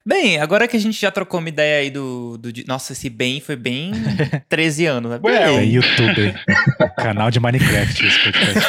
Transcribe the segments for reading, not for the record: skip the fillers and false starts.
Bem, agora que a gente já trocou uma ideia aí Nossa, esse bem foi bem 13 anos, né? É youtuber. Canal de Minecraft esse podcast.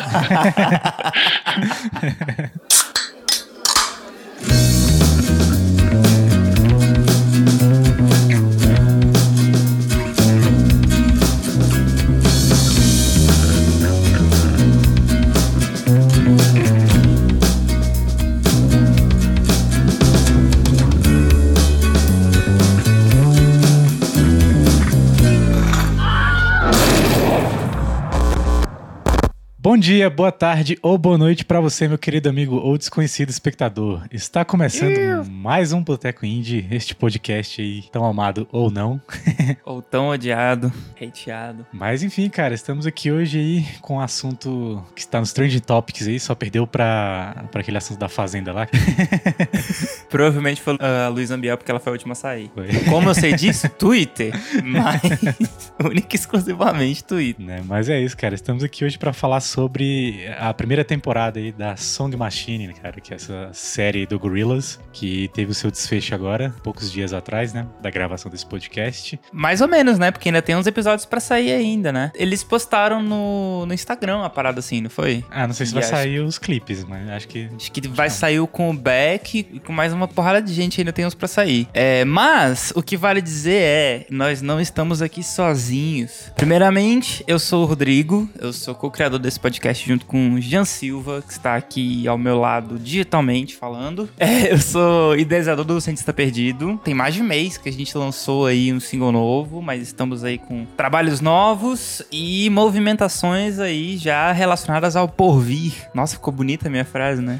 Bom dia, boa tarde ou boa noite pra você, meu querido amigo ou desconhecido espectador. Está começando mais um Boteco Indie, este podcast aí tão amado ou não. Ou tão odiado, hateado. Mas enfim, cara, estamos aqui hoje aí com um assunto que está nos Trending Topics aí, só perdeu pra aquele assunto da Fazenda lá. Provavelmente foi a Luísa Ambiel, porque ela foi a última a sair. Foi. Como eu sei disso? Twitter. Mas única e exclusivamente Twitter. Né? Mas é isso, cara. Estamos aqui hoje pra falar sobre a primeira temporada aí da Song Machine, né, cara, que é essa série do Gorillaz, que teve o seu desfecho agora, poucos dias atrás, né, da gravação desse podcast. Mais ou menos, né, porque ainda tem uns episódios pra sair ainda, né. Eles postaram no Instagram uma parada assim, não foi? Ah, não sei se vai sair os clipes, mas acho que vai sair com o Beck e com mais uma porrada de gente, ainda tem uns pra sair. Mas o que vale dizer é, nós não estamos aqui sozinhos. Primeiramente, eu sou o Rodrigo, eu sou co-criador desse podcast junto com o Jean Silva, que está aqui ao meu lado digitalmente falando. Eu sou idealizador do Cientista Perdido. Tem mais de um mês que a gente lançou aí um single novo, mas estamos aí com trabalhos novos e movimentações aí já relacionadas ao porvir. Nossa, ficou bonita a minha frase, né?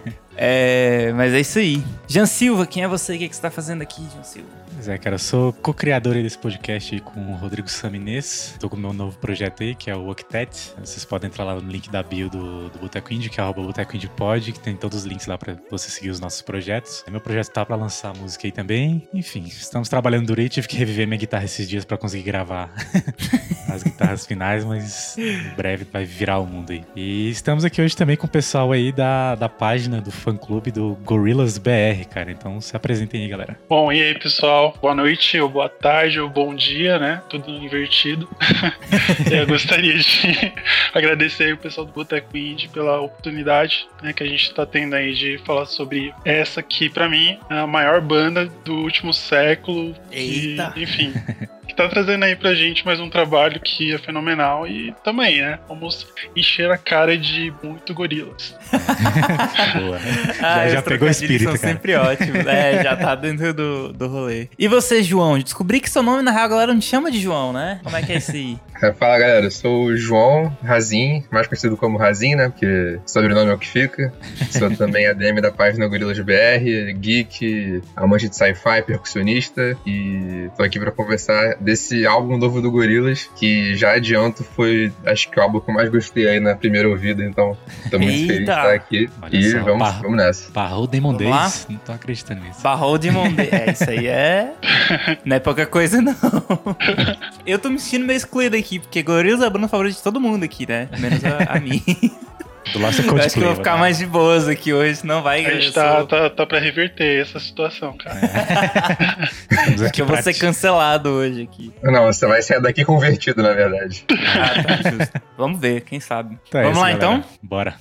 Mas é isso aí. Jean Silva, quem é você? O que você tá fazendo aqui, Jean Silva? Pois é, cara, eu sou co-criador desse podcast aí com o Rodrigo Saminês. Tô com o meu novo projeto aí, que é o Octet. Vocês podem entrar lá no link da bio do Boteco Indie, que é @botecoindiepod, que tem todos os links lá pra você seguir os nossos projetos. Meu projeto tá pra lançar música aí também. Enfim, estamos trabalhando duro aí. Tive que reviver minha guitarra esses dias pra conseguir gravar as guitarras finais, mas em breve vai virar o mundo aí. E estamos aqui hoje também com o pessoal aí da página do fã-clube do Gorillaz BR, cara. Então se apresentem aí, galera. Bom, e aí, pessoal? Boa noite, ou boa tarde, ou bom dia, né? Tudo invertido. Eu gostaria de agradecer aí o pessoal do Boteco Indie pela oportunidade, né, que a gente tá tendo aí de falar sobre essa que, pra mim, é a maior banda do último século. Eita! E, enfim, que tá trazendo aí pra gente mais um trabalho que é fenomenal e também, né? Vamos encher a cara de muito Gorillaz. Boa. Já pegou o espírito, são cara. Sempre ótimos. Já tá dentro do rolê. E você, João? Descobri que seu nome, na real, a galera não te chama de João, né? Como é que é esse aí? Fala, galera, eu sou o João Razin, mais conhecido como Razin, né, porque sobrenome é o que fica. Sou também ADM da página Gorillaz BR, geek, amante de sci-fi, percussionista, e tô aqui pra conversar desse álbum novo do Gorillaz, que já adianto foi, acho que o álbum que eu mais gostei aí na primeira ouvida, então tô muito feliz de estar aqui. Olha e só, vamos nessa. Barrou Demon Days, não tô acreditando nisso. Barrou Demon Days, isso aí não é pouca coisa não. Eu tô me sentindo meio excluído aqui, porque Gorillaz é a banda favorita de todo mundo aqui, né? Menos a mim. Do lado eu acho que eu vou ficar mais de boas aqui hoje, senão vai... A gente tá pra reverter essa situação, cara. Acho que eu vou ser cancelado hoje aqui. Não, você vai sair daqui convertido, na verdade. Tá, justo. Vamos ver, quem sabe. Então Vamos lá, galera. então? Bora.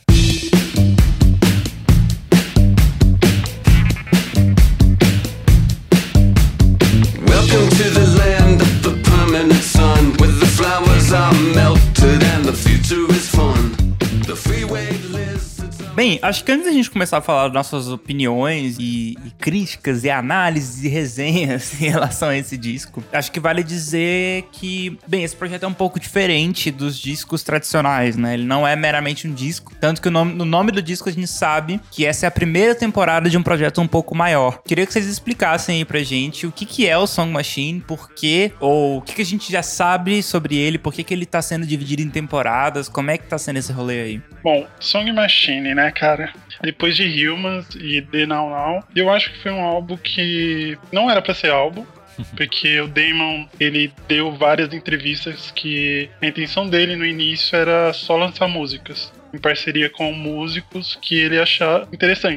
Welcome to the land of the permanent sun, where the flowers are melted and the future is fun. The freeway lizards are... Bem, acho que antes da gente começar a falar das nossas opiniões e críticas e análises e resenhas em relação a esse disco, acho que vale dizer que, bem, esse projeto é um pouco diferente dos discos tradicionais, né? Ele não é meramente um disco, tanto que no nome do disco a gente sabe que essa é a primeira temporada de um projeto um pouco maior. Queria que vocês explicassem aí pra gente o que é o Song Machine, por quê, ou o que a gente já sabe sobre ele, por que ele tá sendo dividido em temporadas, como é que tá sendo esse rolê aí? Bom, Song Machine, né, cara? Depois de Humans e The Now Now, eu acho que foi um álbum que não era pra ser álbum, porque o Damon, ele deu várias entrevistas que a intenção dele no início era só lançar músicas, em parceria com músicos que ele achar interessante.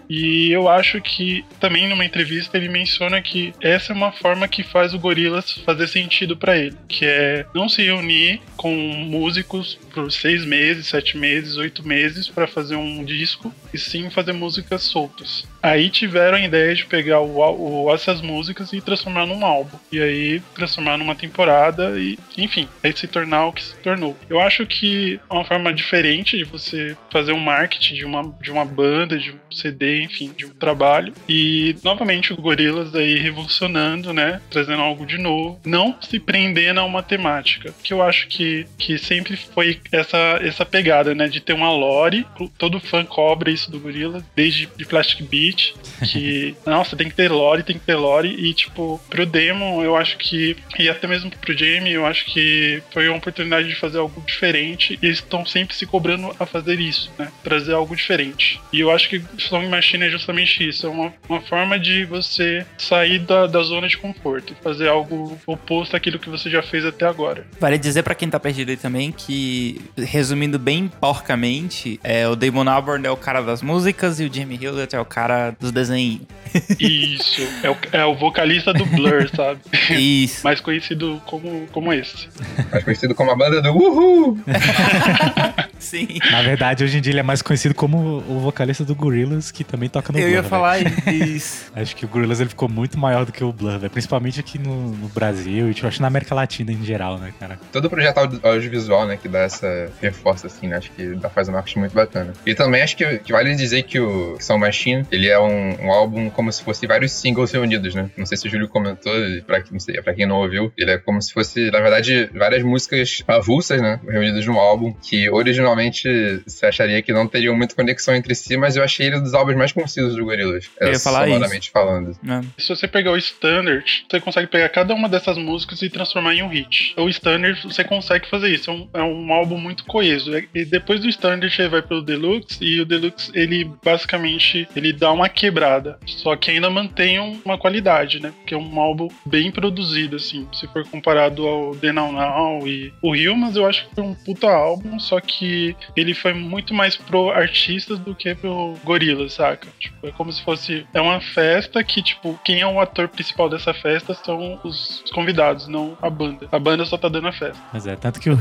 E eu acho que também numa entrevista ele menciona que essa é uma forma que faz o Gorillaz fazer sentido pra ele, que é não se reunir com músicos por 6 meses, 7 meses, 8 meses pra fazer um disco, e sim fazer músicas soltas. Aí tiveram a ideia de pegar essas músicas e transformar num álbum. E aí transformar numa temporada e, enfim, aí se tornar o que se tornou. Eu acho que é uma forma diferente de você fazer um marketing de uma banda, de um CD, enfim, de um trabalho. E, novamente, o Gorillaz aí revolucionando, né? Trazendo algo de novo. Não se prendendo a uma temática. Que eu acho que sempre foi essa pegada, né? De ter uma lore. Todo fã cobra isso do Gorillaz, desde de Plastic Beach. Que, nossa, tem que ter lore. E, tipo, pro Damon, eu acho que, e até mesmo pro Jamie, eu acho que foi uma oportunidade de fazer algo diferente. E eles estão sempre se cobrando a fazer isso, né? Trazer algo diferente. E eu acho que Song Machine é justamente isso. É uma forma de você sair da zona de conforto. Fazer algo oposto àquilo que você já fez até agora. Vale dizer pra quem tá perdido aí também que, resumindo bem porcamente, o Damon Albarn é o cara das músicas e o Jamie Hewlett é o cara dos desenhos. Isso. É o vocalista do Blur, sabe? Isso. Mais conhecido como esse. Mais conhecido como a banda do Uhul! Sim. Na verdade, hoje em dia ele é mais conhecido como o vocalista do Gorillaz, que também toca no Blur. Eu ia falar isso. Acho que o Gorillaz ele ficou muito maior do que o Blur, véio. Principalmente aqui no Brasil e acho que na América Latina em geral, né, cara? Todo projeto audiovisual, né, que dá essa reforça, assim, né, acho que faz um marketing muito bacana. E também acho que vale dizer que o Song Machine, ele é um álbum como se fosse vários singles reunidos, né? Não sei se o Júlio comentou, pra quem não ouviu, ele é como se fosse, na verdade, várias músicas avulsas, né, reunidas num álbum, que originalmente você acharia que não teriam muita conexão entre si, mas eu achei ele um dos álbuns mais concisos do Gorillaz. Eu ia falar sonoramente falando. Se você pegar o Standard, você consegue pegar cada uma dessas músicas e transformar em um hit. O Standard, você consegue fazer isso. É um álbum muito coeso. E depois do Standard, você vai pro Deluxe, e o Deluxe, ele basicamente, ele dá uma quebrada. Só que ainda mantém uma qualidade, né? Porque é um álbum bem produzido, assim. Se for comparado ao The Now Now e o Humans, eu acho que foi um puta álbum, só que ele foi muito mais pro artistas do que pro Gorillaz, saca? Tipo, é como se fosse... É uma festa que, tipo, quem é o ator principal dessa festa são os convidados, não a banda. A banda só tá dando a festa. Mas tanto que o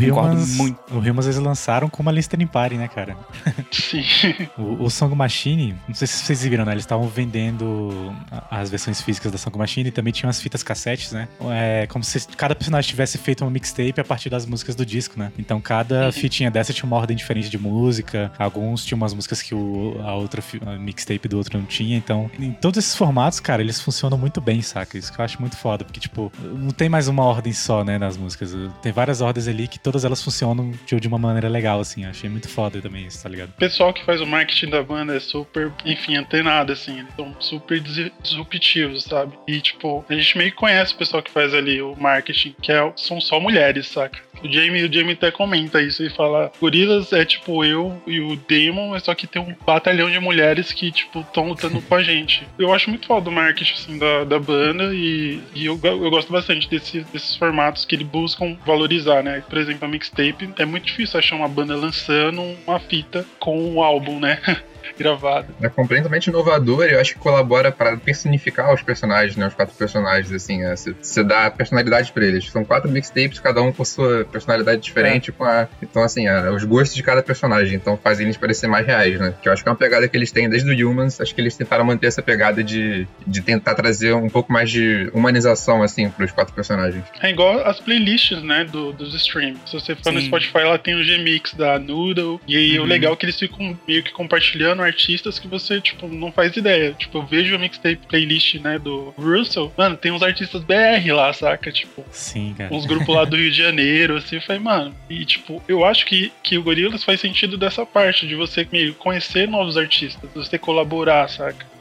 Humans eles lançaram como a Listening Party, né, cara? Sim. O Song Machine, não sei se vocês viram, né? Eles estavam vendendo as versões físicas da Song Machine e também tinham as fitas cassetes, né? É como se cada personagem tivesse feito uma mixtape a partir das músicas do disco, né? Então cada fitinha dessa tinha uma ordem diferente de música, alguns tinham umas músicas que a outra mixtape do outro não tinha, então em todos esses formatos, cara, eles funcionam muito bem, saca? Isso que eu acho muito foda, porque tipo, não tem mais uma ordem só, né, nas músicas, tem várias ordens ali que todas elas funcionam de uma maneira legal, assim, eu achei muito foda também isso, tá ligado? O pessoal que faz o marketing da banda é super, enfim, antenado, assim, eles são super disruptivos, sabe? E tipo, a gente meio que conhece o pessoal que faz ali o marketing, que são só mulheres, saca? O Jamie até comenta isso e fala: Gorillaz é tipo eu e o Damon, é só que tem um batalhão de mulheres que, tipo, estão lutando com a gente. Eu acho muito foda o marketing, assim, da banda e eu gosto bastante desses formatos que eles buscam valorizar, né? Por exemplo, a mixtape, é muito difícil achar uma banda lançando uma fita com um álbum, né? Gravado. É completamente inovador e eu acho que colabora para personificar os personagens, né? Os 4 personagens, assim, você dá personalidade pra eles. São 4 mixtapes, cada um com sua personalidade diferente, então, assim, os gostos de cada personagem, então fazem eles parecer mais reais, né? Que eu acho que é uma pegada que eles têm desde o Humans, acho que eles tentaram manter essa pegada de tentar trazer um pouco mais de humanização, assim, pros 4 personagens. É igual as playlists, né, dos streams. Se você for no Spotify, lá tem o G-Mix da Noodle, e aí o legal é que eles ficam meio que compartilhando artistas que você, tipo, não faz ideia. Tipo, eu vejo a mixtape playlist, né, do Russell, mano, tem uns artistas BR lá, saca? Tipo, sim, cara. Uns grupos lá do Rio de Janeiro, assim, eu falei, mano, e tipo, eu acho que o Gorillaz faz sentido dessa parte, de você meio conhecer novos artistas, de você colaborar, saca?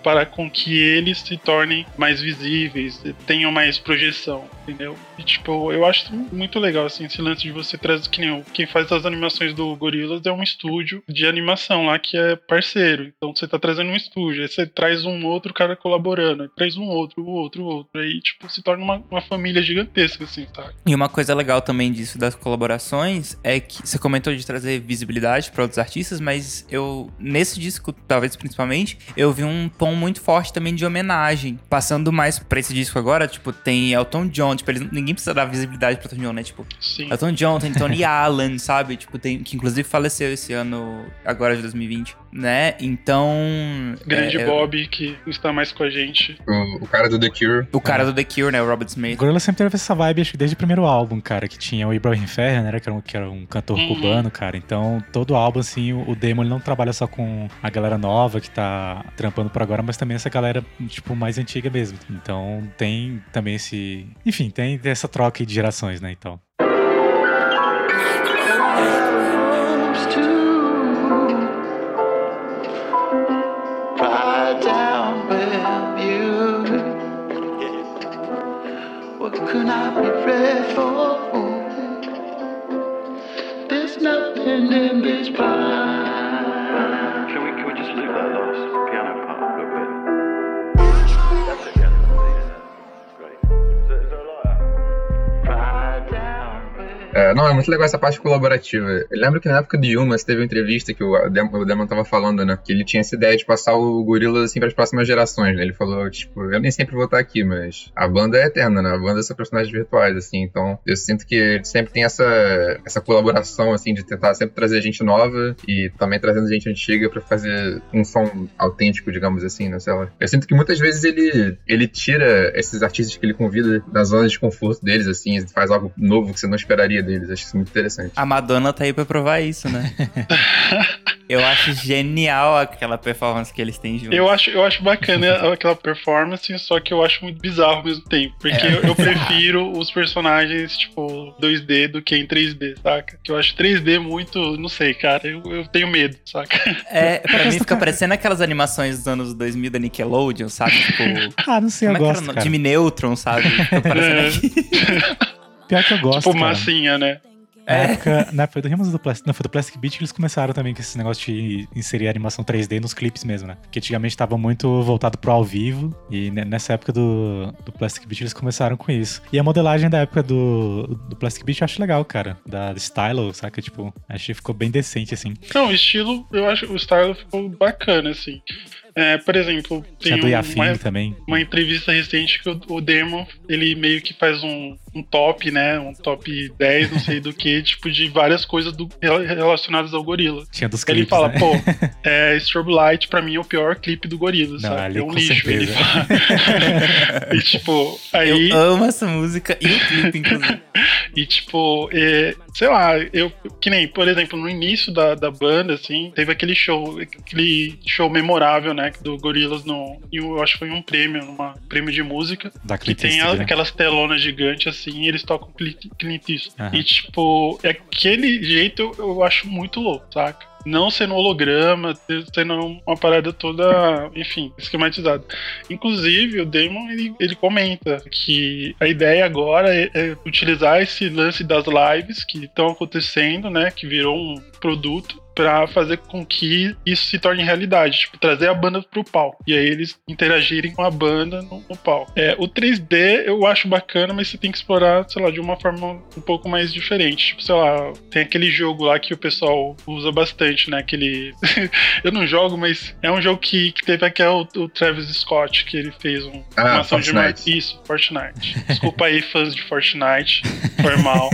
para com que eles se tornem mais visíveis, tenham mais projeção, entendeu? E tipo, eu acho muito legal assim, esse lance de você trazer, que nem quem faz as animações do Gorillaz é um estúdio de animação lá que é parceiro. Então você tá trazendo um estúdio, aí você traz um outro cara colaborando, aí traz um outro, aí tipo, se torna uma família gigantesca, assim, tá? E uma coisa legal também disso das colaborações é que você comentou de trazer visibilidade para outros artistas, mas nesse disco, talvez principalmente, eu vi um tom muito forte também de homenagem. Passando mais pra esse disco agora, tipo, tem Elton John, tipo, ninguém precisa dar visibilidade pro Elton John, né? Tipo, Sim. Elton John, tem Tony Allen, sabe? Tipo, que inclusive faleceu esse ano, agora de 2020, né? Então... Grande Bob, que não está mais com a gente. O cara do The Cure. O cara do The Cure, né? O Robert Smith. O Gorillaz sempre teve essa vibe, acho que desde o primeiro álbum, cara, que tinha o Ibrahim Ferrer, né? Que era um cantor cubano, cara. Então, todo álbum, assim, o Demo, ele não trabalha só com a galera nova que tá trampando por agora, mas também essa galera, tipo, mais antiga mesmo. Então, tem também esse... Enfim, tem essa troca de gerações, né? Então... Could I be ready for? There's nothing in this pie. Can we just leave that last piano part a little bit? That's it, yeah. Great. Is there a lot? Fly down. Não, é muito legal essa parte colaborativa. Eu lembro que na época de Humas teve uma entrevista que o Demon tava falando, né? Que ele tinha essa ideia de passar o Gorillaz assim pras próximas gerações, né? Ele falou, tipo, eu nem sempre vou estar aqui, mas a banda é eterna, né? A banda são personagens virtuais, assim. Então, eu sinto que ele sempre tem essa colaboração, assim, de tentar sempre trazer gente nova e também trazendo gente antiga pra fazer um som autêntico, digamos assim, né? Sei lá. Eu sinto que muitas vezes ele tira esses artistas que ele convida da zona de conforto deles, assim, e faz algo novo que você não esperaria deles. Acho isso muito interessante. A Madonna tá aí pra provar isso, né? Eu acho genial aquela performance que eles têm juntos. Eu acho bacana aquela performance, só que eu acho muito bizarro ao mesmo tempo. Porque eu prefiro os personagens, tipo, 2D do que em 3D, saca? Que eu acho 3D muito, não sei, cara, eu tenho medo, saca? Pra mim fica parecendo aquelas animações dos anos 2000 da Nickelodeon, sabe? Tipo... não sei, eu gosto, cara. Jimmy Neutron, sabe? Fica parecendo aqui. Pior que eu gosto, tipo, cara. massinha, né? Na época do Rimas do Plastic... Não, foi do Plastic Beach que eles começaram também com esse negócio de inserir animação 3D nos clipes mesmo, né? Que antigamente tava muito voltado pro ao vivo. E nessa época do Plastic Beach eles começaram com isso. E a modelagem da época do Plastic Beach eu acho legal, cara. Da Stylo, saca? Tipo, achei que ficou bem decente, assim. Não, o estilo, eu acho que o Stylo ficou bacana, assim. Por exemplo, tem também. Uma entrevista recente que o Demon, ele meio que faz um top, né? Um top 10, não sei do que, tipo, de várias coisas relacionadas ao Gorillaz. Tinha dos clipes, ele fala, né? pô, Strobe Light pra mim é o pior clipe do Gorillaz, não, sabe? Ali, é um lixo. Certeza. Ele fala. E tipo, aí... Eu amo essa música e o clipe, inclusive. E tipo, sei lá, que nem, por exemplo, no início da banda, assim, teve aquele show memorável, né, do Gorillaz eu acho que foi um prêmio de música, da que tem aquelas telonas gigantes, assim, e eles tocam Clint Eastwood. E tipo, aquele jeito eu acho muito louco, saca? Não sendo holograma, sendo uma parada toda, enfim, esquematizada. Inclusive, o Damon, ele comenta que a ideia agora é utilizar esse lance das lives que estão acontecendo, né, que virou um produto, pra fazer com que isso se torne realidade, tipo, trazer a banda pro palco, e aí eles interagirem com a banda no palco. O 3D eu acho bacana, mas você tem que explorar, sei lá, de uma forma um pouco mais diferente, tipo, sei lá, tem aquele jogo lá que o pessoal usa bastante, né, aquele... eu não jogo, mas é um jogo que teve aqui o Travis Scott, que ele fez uma ação Fortnite. de... Isso, Fortnite. Desculpa aí, fãs de Fortnite, foi mal.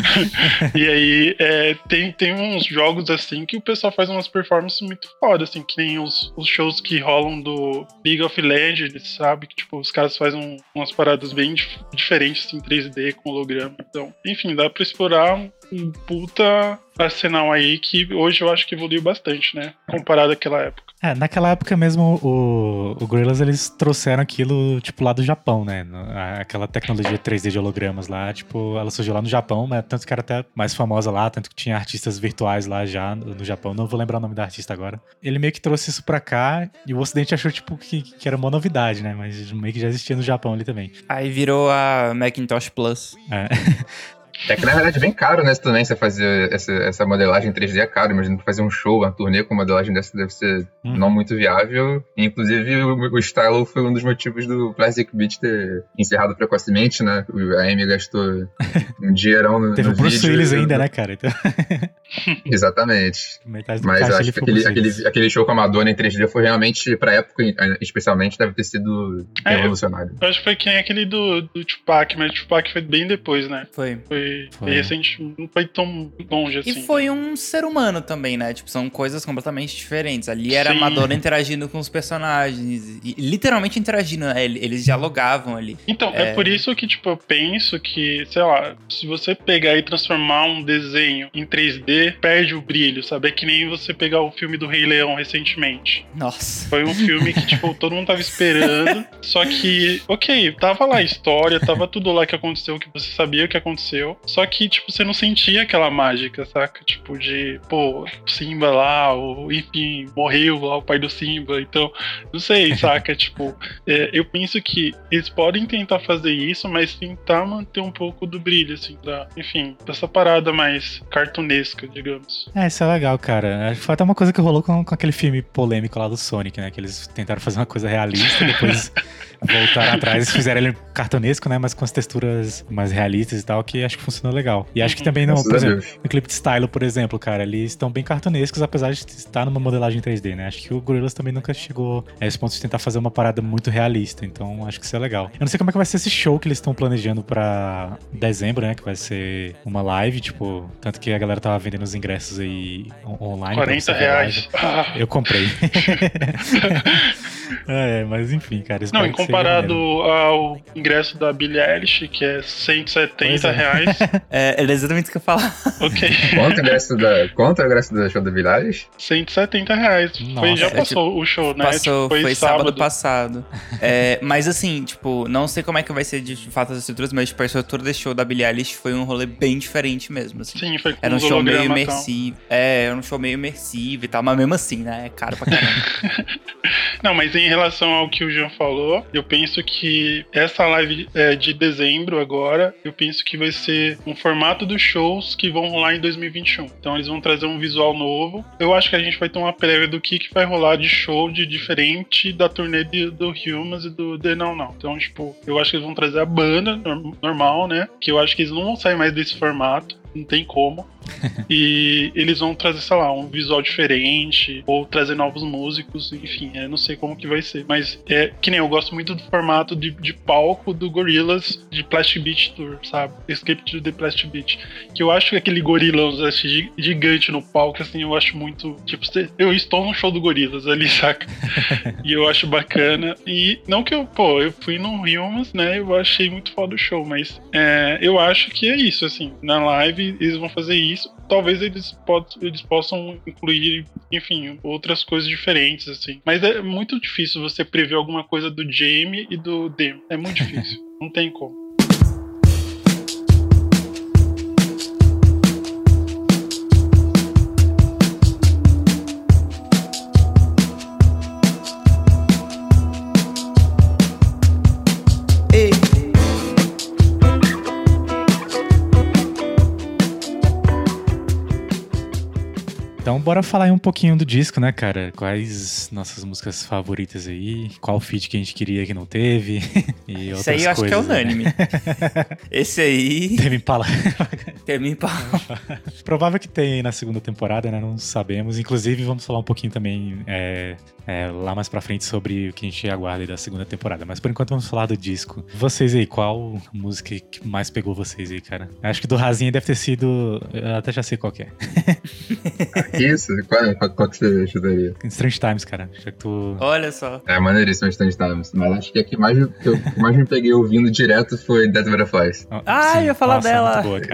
E aí, tem uns jogos assim que o pessoal faz umas performances muito foda, assim, que nem os shows que rolam do League of Legends, sabe? Que, tipo, os caras fazem umas paradas bem diferentes, assim, 3D, com holograma. Então, enfim, dá pra explorar um puta arsenal aí que hoje eu acho que evoluiu bastante, né? Comparado àquela época. Naquela época mesmo, o Gorillaz, eles trouxeram aquilo, tipo, lá do Japão, né? Aquela tecnologia 3D de hologramas lá, tipo, ela surgiu lá no Japão, mas tanto que era até mais famosa lá, tanto que tinha artistas virtuais lá já no Japão, não vou lembrar o nome da artista agora. Ele meio que trouxe isso pra cá, e o Ocidente achou, tipo, que era uma novidade, né? Mas meio que já existia no Japão ali também. Aí virou a Macintosh Plus. É que na verdade é bem caro, né? Também você fazer essa modelagem 3D é caro. Imagina que fazer um show, uma turnê com modelagem dessa deve ser não muito viável. Inclusive, o Stylo foi um dos motivos do Plastic Beach ter encerrado precocemente, né? A Amy gastou um dinheirão no Teve o Bruce Willis ainda, né, cara? Então... Exatamente. Mas acho que aquele show com a Madonna em 3D foi realmente, pra época, especialmente, deve ter sido revolucionário. Eu acho que foi que nem aquele do Tupac, mas o Tupac foi bem depois, né? Foi recente, não foi tão longe assim. E foi um ser humano também, né? Tipo, são coisas completamente diferentes. Ali era a Madonna interagindo com os personagens, e literalmente interagindo, né? Eles dialogavam ali. Então, é por isso que, tipo, eu penso que, sei lá, se você pegar e transformar um desenho em 3D, perde o brilho, sabe? É que nem você pegar o filme do Rei Leão recentemente. Nossa. Foi um filme que, tipo, todo mundo tava esperando, só que, ok, tava lá a história, tava tudo lá que aconteceu, que você sabia o que aconteceu, só que, tipo, você não sentia aquela mágica, saca? Tipo, de, pô, Simba lá, enfim, morreu lá o pai do Simba, então, não sei, saca? Tipo, eu penso que eles podem tentar fazer isso, mas tentar manter um pouco do brilho, assim, enfim, dessa parada mais cartunesca, digamos. Isso é legal, cara. Foi até uma coisa que rolou com aquele filme polêmico lá do Sonic, né? Que eles tentaram fazer uma coisa realista, depois voltaram atrás e fizeram ele cartunesco, né? Mas com as texturas mais realistas e tal, que acho que funcionou legal. E acho que também, por exemplo, no clipe de Stylo, por exemplo, cara, eles estão bem cartunescos, apesar de estar numa modelagem 3D, né? Acho que o Gorillaz também nunca chegou a esse ponto de tentar fazer uma parada muito realista, então acho que isso é legal. Eu não sei como é que vai ser esse show que eles estão planejando pra dezembro, né? Que vai ser uma live, tipo, tanto que a galera tava vendendo os ingressos aí online. R$40. Eu comprei. Mas enfim, cara. Não, em comparado ao ingresso da Billie Eilish, que é R$170. É exatamente isso que eu falo. Ok. Quanto é o ingresso da show da Billie Eilish? R$170. Já passou o show, né? Passou, tipo, foi sábado passado. Mas assim, tipo, não sei como é que vai ser de fato as estruturas, mas tipo, a estrutura desse show da Billie Eilish foi um rolê bem diferente mesmo, assim. Sim, foi com era um show meio imersivo. Era um show meio imersivo e tal, mas mesmo assim, né? É caro pra caramba. Não, mas em relação ao que o Jean falou, eu penso que essa live de dezembro agora, eu penso que vai ser um formato dos shows que vão rolar em 2021. Então eles vão trazer um visual novo. Eu acho que a gente vai ter uma prévia do que vai rolar de show de diferente da turnê do Humans e do The Now Now. Então, tipo, eu acho que eles vão trazer a banda normal, né? Que eu acho que eles não vão sair mais desse formato. Não tem como. E eles vão trazer, sei lá, um visual diferente, ou trazer novos músicos, enfim, eu não sei como que vai ser. Mas que nem eu gosto muito do formato de palco do Gorillaz de Plastic Beach Tour, sabe? Escape to the Plastic Beach. Que eu acho que aquele Gorillaz gigante no palco, assim, eu acho muito. Tipo, eu estou no show do Gorillaz ali, saca? E eu acho bacana. E não que eu fui no Humans, né? Eu achei muito foda o show, mas eu acho que é isso, assim. Na live eles vão fazer isso. Talvez eles possam incluir, enfim, outras coisas diferentes, assim. Mas é muito difícil você prever alguma coisa do Jamie e do Demi. É muito difícil. Não tem como. Então bora falar aí um pouquinho do disco, né, cara? Quais nossas músicas favoritas aí? Qual feat que a gente queria que não teve? E outras coisas. Esse aí eu acho que é unânime. Né? Esse aí... Tame Impala. Tame Impala. Provável que tem aí na segunda temporada, né? Não sabemos. Inclusive, vamos falar um pouquinho também lá mais pra frente sobre o que a gente aguarda aí da segunda temporada. Mas por enquanto vamos falar do disco. Vocês aí, qual música que mais pegou vocês aí, cara? Acho que do Razinha deve ter sido... Eu até já sei qual que é. Isso? Qual que você chutaria? Strange Times, cara. Já que tu... Olha só. É maneiríssimo Strange Times. Mas acho que a que mais me peguei ouvindo direto foi Dead Butterflies. Eu ia falar dela. Muito boa, cara. Eu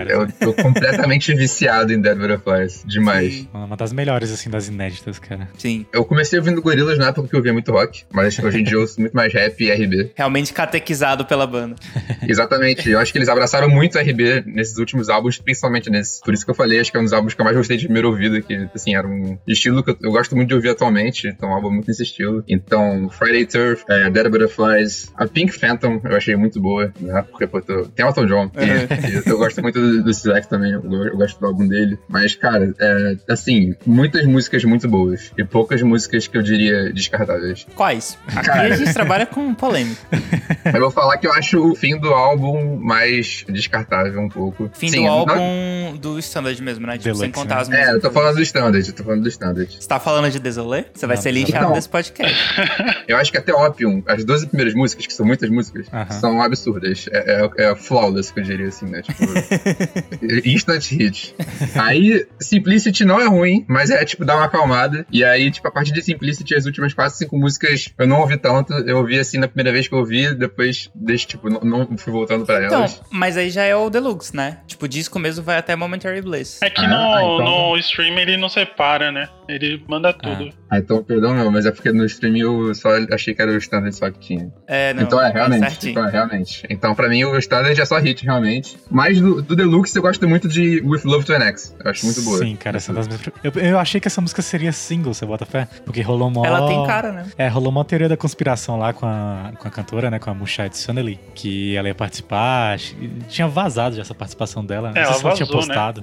Tô completamente viciado em Dead Butterflies. Demais. Sim. Uma das melhores, assim, das inéditas, cara. Sim. Eu comecei ouvindo Gorillaz na época que eu ouvia muito rock, mas hoje em dia eu ouço muito mais rap e RB. Realmente catequizado pela banda. Exatamente. Eu acho que eles abraçaram muito RB nesses últimos álbuns, principalmente nesse. Por isso que eu falei, acho que é um dos álbuns que eu mais gostei de primeiro ouvido, que, assim, era um estilo que eu gosto muito de ouvir atualmente, então é um álbum muito nesse estilo. Então, Friday Turf, Dead Butterflies, a Pink Phantom eu achei muito boa, né? Porque, pô, tem Elton John, e eu gosto muito do Slack também, eu gosto do álbum dele. Mas, cara, assim, muitas músicas muito boas e poucas músicas que eu diria descartáveis. Quais? Aqui Cara. a gente trabalha com polêmica. Mas eu vou falar que eu acho o fim do álbum mais descartável um pouco. Fim Sim, do álbum do Standard mesmo, né? Tipo, Deluxe, sem contar né? as músicas. eu tô falando do Standard. Você tá falando de Désolé? Você vai Não, ser linchado não. desse podcast. Eu acho que até Opium, as 12 primeiras músicas, que são muitas músicas, Aham. são absurdas. É flawless, que eu diria assim, né? Tipo, instant hit. Aí, Simplicity não é ruim, mas tipo, dá uma acalmada. E aí, tipo, a partir de Simplicity, as últimas 4, 5 músicas eu não ouvi tanto. Eu ouvi assim na primeira vez que eu ouvi, depois tipo, não fui voltando pra Então, elas. mas aí já é o Deluxe, né? Tipo, o disco mesmo vai até Momentary Bliss. É que então. no stream ele não separa, né? Ele manda tudo. Então, perdão, não, mas é porque no stream eu só achei que era o Standard só que tinha. Não. Então realmente. certinho. Então realmente. Então, pra mim, o Standard é só hit, realmente. Mas do Deluxe, eu gosto muito de With Love to Annex. Eu acho muito boa. Sim, cara, essa é das minhas... eu achei que essa música seria single, você bota fé? Porque rolou uma... Ela tem cara, né? Rolou uma teoria da conspiração lá com a cantora, né? Com a Mushai Sonali, que ela ia participar. Tinha vazado já essa participação dela, né? Ela Não sei se ela tinha vazou, né? postado.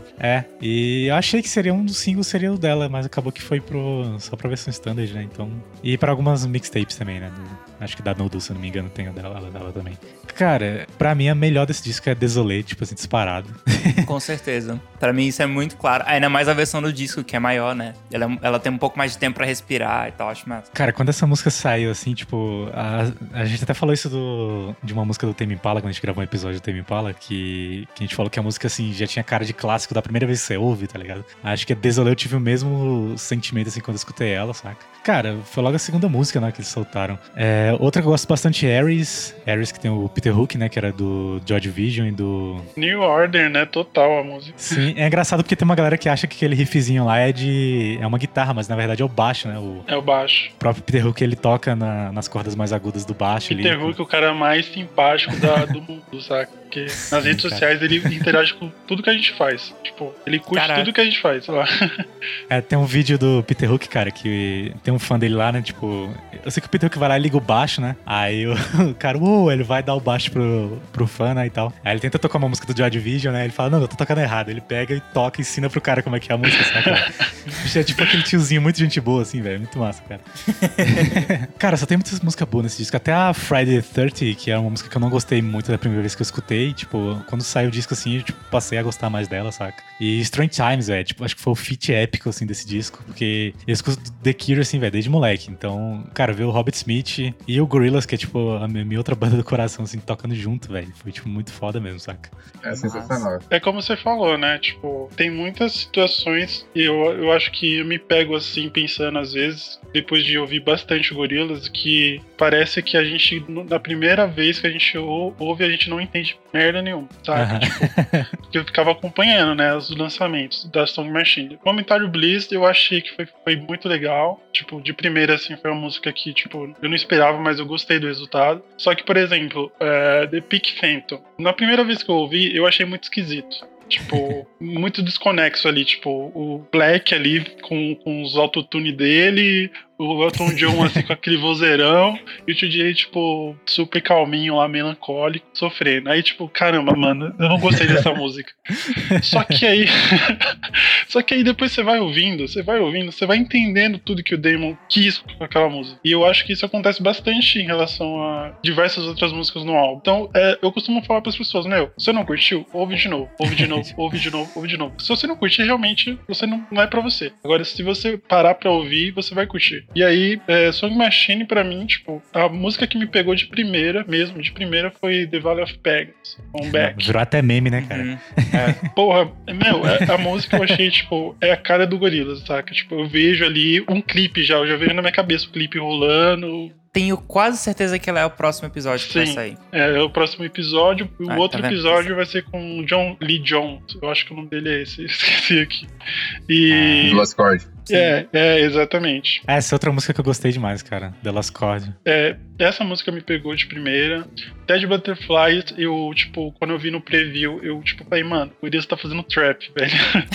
E eu achei que seria um dos singles, seria o dela, mas acabou que foi só pra versão standard, né? Então... E pra algumas mixtapes também, né? Acho que da Noodle, se eu não me engano, tem a dela também. Cara, pra mim a melhor desse disco é Désolé, tipo assim, disparado. Com certeza. Pra mim isso é muito claro. Ainda mais a versão do disco, que é maior, né? Ela tem um pouco mais de tempo pra respirar e tal, acho massa. Cara, quando essa música saiu, assim, tipo... A gente até falou isso de uma música do Tame Impala, quando a gente gravou um episódio do Tame Impala, que a gente falou que a música, assim, já tinha cara de clássico da primeira vez que você ouve, tá ligado? Acho que a Désolé eu tive o mesmo sentimento, assim, quando eu escutei ela, saca? Cara, foi logo a segunda música, né, que eles soltaram. Outra que eu gosto bastante é Ares, que tem o Peter Hook, né, que era do Joy Division e do... New Order, né? Total a música. Sim, é engraçado porque tem uma galera que acha que aquele riffzinho lá é uma guitarra, mas na verdade é o baixo, né? É o baixo. O próprio Peter Hook, ele toca nas cordas mais agudas do baixo. Peter Hook é o cara mais simpático do mundo, saca? Porque nas redes sociais ele interage com tudo que a gente faz. Tipo, ele curte Caraca. tudo que a gente faz, sei lá. Tem um vídeo do Peter Hook, cara, que tem um fã dele lá, né? Tipo, eu sei que o Peter Hook vai lá e liga o baixo, né? Aí o cara, ele vai dar o baixo pro fã, né? E tal. Aí ele tenta tocar uma música do Joy Division, né? Ele fala, não, eu tô tocando errado. Ele pega e toca e ensina pro cara como é que é a música, saca? Bicho, é tipo aquele tiozinho muito gente boa, assim, velho. Muito massa, cara. Cara, só tem muitas músicas boas nesse disco. Até a Friday the 30th, que é uma música que eu não gostei muito da primeira vez que eu escutei. Tipo, quando saiu o disco, assim, eu passei a gostar mais dela, saca? E Strange Times, velho. Tipo, acho que foi o feat épico, assim, desse disco. Porque eu escuto The Cure, assim, velho, desde moleque. Então, cara, ver o Robert Smith e o Gorillaz, que é, tipo, a minha outra banda do coração, assim, tocando junto, velho. Foi, tipo, muito foda mesmo, saca? É sensacional. É como você falou, né? Tipo, tem muitas situações e eu acho que eu me pego assim, pensando às vezes, depois de ouvir bastante Gorillaz, que parece que a gente, na primeira vez que a gente ouve, a gente não entende merda nenhuma, sabe? Tipo, porque eu ficava acompanhando, né, os lançamentos da Song Machine. Momentary Bliss eu achei que foi muito legal. Tipo, de primeira, assim, foi uma música que, tipo, eu não esperava, mas eu gostei do resultado. Só que, por exemplo, The Pink Phantom, na primeira vez que eu ouvi, eu achei muito esquisito. Tipo, muito desconexo ali, tipo, o Black ali com os autotune dele, o Elton John assim com aquele vozeirão, e o TJ, tipo, super calminho lá, melancólico, sofrendo. Aí, tipo, caramba, mano, eu não gostei dessa música. Só que aí depois você vai ouvindo, você vai entendendo tudo que o Damon quis com aquela música. E eu acho que isso acontece bastante em relação a diversas outras músicas no álbum. Então, eu costumo falar pras pessoas, você não curtiu? Ouve de novo, ouve de novo, ouve de novo, ouve de novo. Se você não curtir, realmente, você não é pra você. Agora, se você parar pra ouvir, você vai curtir. E aí, Song Machine, pra mim, tipo, a música que me pegou de primeira foi The Valley of Pagans, com Beck. Virou até meme, né, cara? Porra, a música eu achei, tipo, é a cara do Gorillaz, saca? Tipo, eu vejo ali um clipe eu já vejo na minha cabeça o clipe rolando, tenho quase certeza que ela é o próximo episódio que vai sair. É o próximo episódio. O outro tá vendo? episódio vai ser com o John Lee Jones. Eu acho que o nome dele é esse. Esqueci aqui. E... The Lost Chord. Exatamente. Essa é outra música que eu gostei demais, cara. The Lost Chord. Essa música me pegou de primeira. Ted Butterfly, eu, tipo, quando eu vi no preview, eu, tipo, falei, mano, o Urias tá fazendo trap, velho.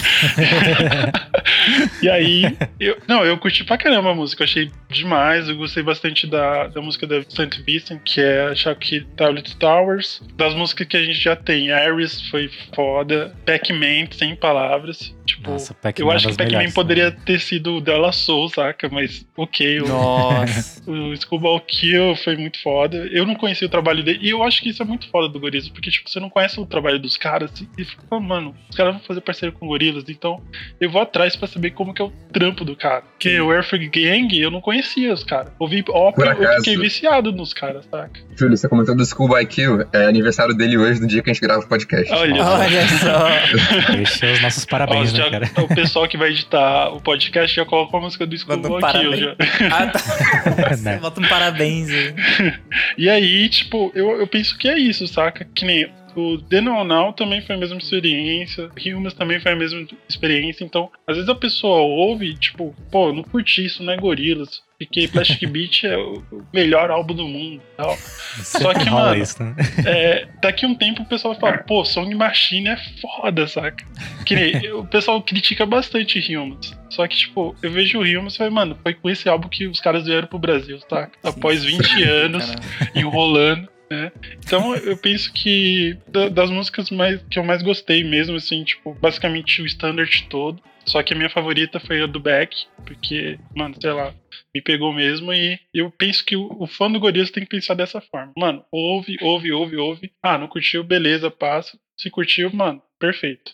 E aí, eu curti pra caramba a música, eu achei demais. Eu gostei bastante da música da St. Vincent, que é Chucky Tablet Towers. Das músicas que a gente já tem, Ares foi foda, Pac-Man, sem palavras. Tipo, Nossa, Pac-Man eu acho é que das Pac-Man melhores, poderia ter sido o Della Soul, saca? Mas ok. Nossa. O Screwball Kill foi muito foda. Eu não conhecia o trabalho dele. E eu acho que isso é muito foda do Gorillaz. Porque, tipo, você não conhece o trabalho dos caras. E fica, mano, os caras vão fazer parceiro com o Gorillaz. Então, eu vou atrás pra saber como que é o trampo do cara. Porque o Earthquake Gang, eu não conhecia os caras. Ouvi ópera, eu fiquei viciado nos caras, saca? Júlio, você comentou do Schoolboy Q. É aniversário dele hoje, no dia que a gente grava o podcast. Olha só. Deixa os nossos parabéns, né, cara? O pessoal que vai editar o podcast já coloca a música do Schoolboy Q. Já. Ah, tá. Você bota um parabéns aí. E aí, tipo, eu penso que é isso, saca? Que nem o The Now Now também foi a mesma experiência, Humans também foi a mesma experiência, então, às vezes a pessoa ouve, tipo, pô, não curti isso, não é Gorillaz, porque Plastic Beach é o melhor álbum do mundo e tal. Só que, rola mano, isso, né? daqui um tempo o pessoal fala, pô, Song Machine é foda, saca? Que nem, o pessoal critica bastante Humans. Só que, tipo, eu vejo o Humans e falei, mano, foi com esse álbum que os caras vieram pro Brasil, tá? Após 20 anos enrolando. Né? Então eu penso que das músicas que eu mais gostei mesmo, assim, tipo, basicamente o standard todo. Só que a minha favorita foi a do Beck, porque, mano, sei lá, me pegou mesmo. E eu penso que o fã do Gorillaz tem que pensar dessa forma. Mano, ouve. Ah, não curtiu? Beleza, passa. Se curtiu, mano, perfeito.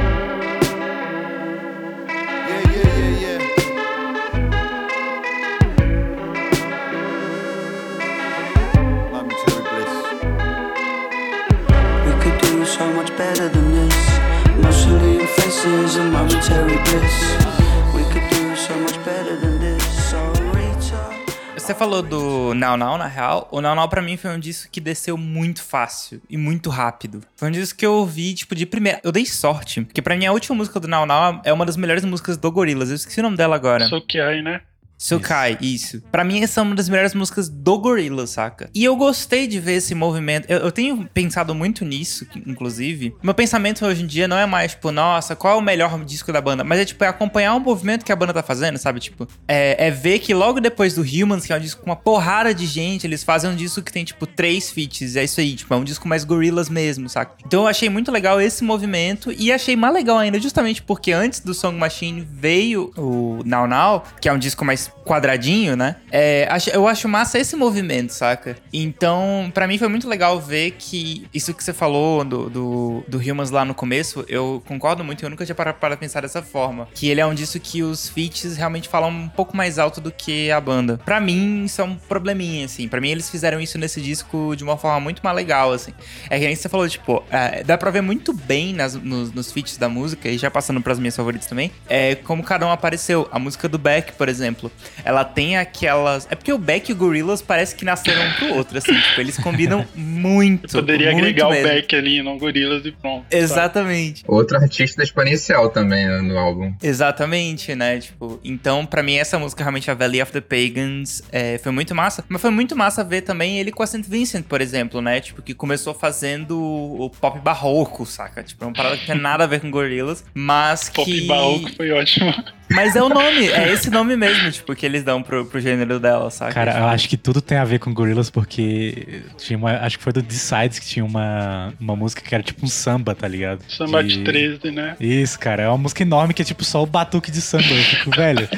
So much better than this. Emotionally in faces and momentary bliss. We could do so much better than this. So Você falou do Now Now, na real. O Now Now pra mim foi um disco que desceu muito fácil e muito rápido. Foi um disco que eu ouvi, tipo, de primeira. Eu dei sorte, porque pra mim a última música do Now Now é uma das melhores músicas do Gorillaz. Eu esqueci o nome dela agora. Sokai, né? Sokai, isso. Pra mim, essa é uma das melhores músicas do Gorillaz, saca? E eu gostei de ver esse movimento. Eu tenho pensado muito nisso, inclusive. Meu pensamento hoje em dia não é mais, tipo, nossa, qual é o melhor disco da banda? Mas é, tipo, acompanhar o movimento que a banda tá fazendo, sabe? Tipo, é ver que logo depois do Humans, que é um disco com uma porrada de gente, eles fazem um disco que tem, tipo, 3 feats. É isso aí, tipo, é um disco mais Gorillaz mesmo, saca? Então eu achei muito legal esse movimento e achei mais legal ainda, justamente porque antes do Song Machine veio o Now Now, que é um disco mais quadradinho, né? Eu acho massa esse movimento, saca? Então, pra mim foi muito legal ver que isso que você falou do Humans lá no começo, eu concordo muito, eu nunca tinha parado para pensar dessa forma. Que ele é um disco que os feats realmente falam um pouco mais alto do que a banda. Pra mim, isso é um probleminha, assim. Pra mim, eles fizeram isso nesse disco de uma forma muito mais legal, assim. É que nem você falou, tipo, dá pra ver muito bem nos feats da música, e já passando pras minhas favoritas também, como cada um apareceu. A música do Beck, por exemplo, ela tem aquelas... É porque o Beck e o Gorillaz parece que nasceram um pro outro, assim. Tipo, eles combinam muito. Eu poderia muito agregar mesmo. o Beck ali no Gorillaz e pronto. Exatamente. Tá? Outro artista exponencial também, né, no álbum. Exatamente, né? Tipo, então, pra mim, essa música, realmente, a Valley of the Pagans, foi muito massa. Mas foi muito massa ver também ele com a St. Vincent, por exemplo, né? Tipo, que começou fazendo o pop barroco, saca? Tipo, é uma parada que tem nada a ver com Gorillaz, mas Pop que... barroco foi ótimo. Mas é o nome, é esse nome mesmo, tipo, que eles dão pro gênero dela, saca? Cara, tipo... eu acho que tudo tem a ver com Gorillaz, porque tinha acho que foi do Decides que tinha uma música que era tipo um samba, tá ligado? Samba de 13, né? Isso, cara, é uma música enorme que é tipo só o batuque de samba. Eu fico, velho,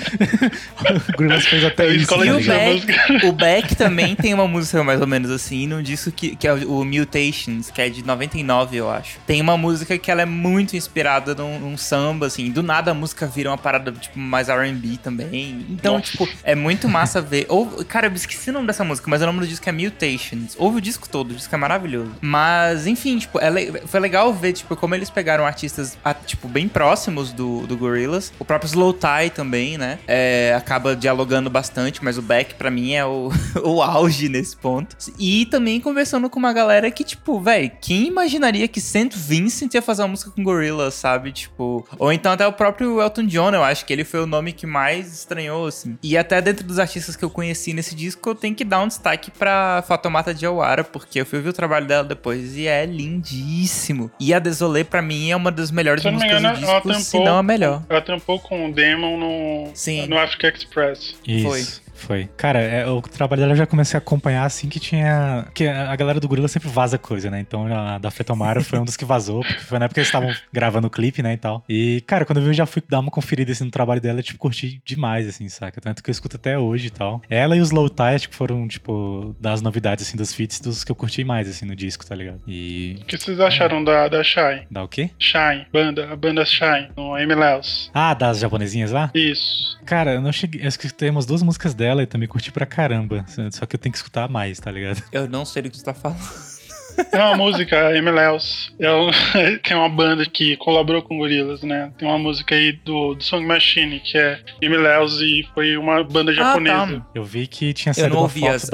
o Gorillaz fez até isso, tá escola de ligado? O Beck também tem uma música mais ou menos assim, num disco que é o Mutations, que é de 99, eu acho. Tem uma música que ela é muito inspirada num samba, assim, do nada a música vira uma parada tipo mais R&B também. Então, Nossa. tipo, é muito massa ver. Cara, eu esqueci o nome dessa música, mas o nome do disco é Mutations. Ouve o disco todo, o disco é maravilhoso. Mas, enfim, tipo, foi legal ver, tipo, como eles pegaram artistas, tipo, bem próximos do Gorillaz. O próprio Slow Tie também, né? Acaba dialogando bastante, mas o Beck, pra mim, é o auge nesse ponto. E também conversando com uma galera que, tipo, velho, quem imaginaria que St. Vincent ia fazer uma música com Gorillaz, sabe? Tipo, ou então até o próprio Elton John, eu acho que ele foi o nome que mais estranhou, assim. E até dentro dos artistas que eu conheci nesse disco, eu tenho que dar um destaque pra Fatoumata Diawara, porque eu fui ver o trabalho dela depois e é lindíssimo. E a Desolé, pra mim, é uma das melhores músicas do disco, se não a melhor. Ela tampou com o Demon no Africa Express. Isso. Foi. Cara, o trabalho dela eu já comecei a acompanhar assim que tinha... Que a galera do Gorillaz sempre vaza coisa, né? Então a da Fatoumata foi um dos que vazou, porque foi na época que eles estavam gravando o clipe, né, e tal. E, cara, quando eu vi, eu já fui dar uma conferida assim no trabalho dela, tipo, curti demais, assim, saca? Tanto que eu escuto até hoje e tal. Ela e os Slow Tie, acho que foram, tipo, das novidades, assim, dos feats, dos que eu curti mais, assim, no disco, tá ligado? E... O que vocês acharam da Shine? Da o quê? Shine, a banda Shine, no Emileus. Ah, das japonesinhas lá? Isso. Cara, eu não cheguei... Eu escutei umas 2 músicas dela e também curti pra caramba. Só que eu tenho que escutar mais, tá ligado? Eu não sei do que você tá falando. Tem uma música, Emileus. Tem uma banda que colaborou com Gorillaz, né? Tem uma música aí do Song Machine, que é Emileus, e foi uma banda japonesa. Tá. Eu vi que tinha saído uma foto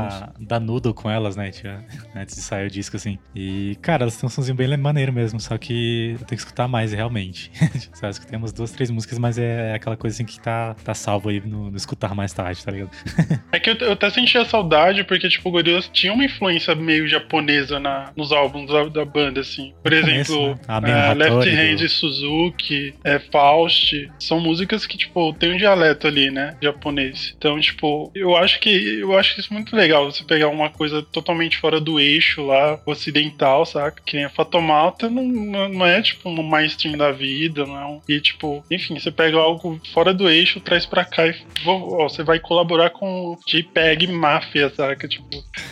da Noodle com elas, né? Antes de sair o disco, assim. E, cara, elas têm um sonzinho bem maneiro mesmo, só que eu tenho que escutar mais, realmente. Só escutei umas 2, 3 músicas, mas é aquela coisa assim que tá salvo aí no escutar mais tarde, tá ligado? É que eu até sentia saudade, porque, tipo, o Gorillaz tinha uma influência meio japonesa nos álbuns da banda, assim. Por exemplo, né? Left Hand Suzuki, Faust, são músicas que, tipo, tem um dialeto ali, né, japonês. Então, tipo, eu acho isso muito legal, você pegar uma coisa totalmente fora do eixo lá, ocidental, saca? Que nem a Fatoumata não é, tipo, um mainstream da vida, não. E, tipo, enfim, você pega algo fora do eixo, traz pra cá e você vai colaborar com JPEG Mafia, saca? Tipo,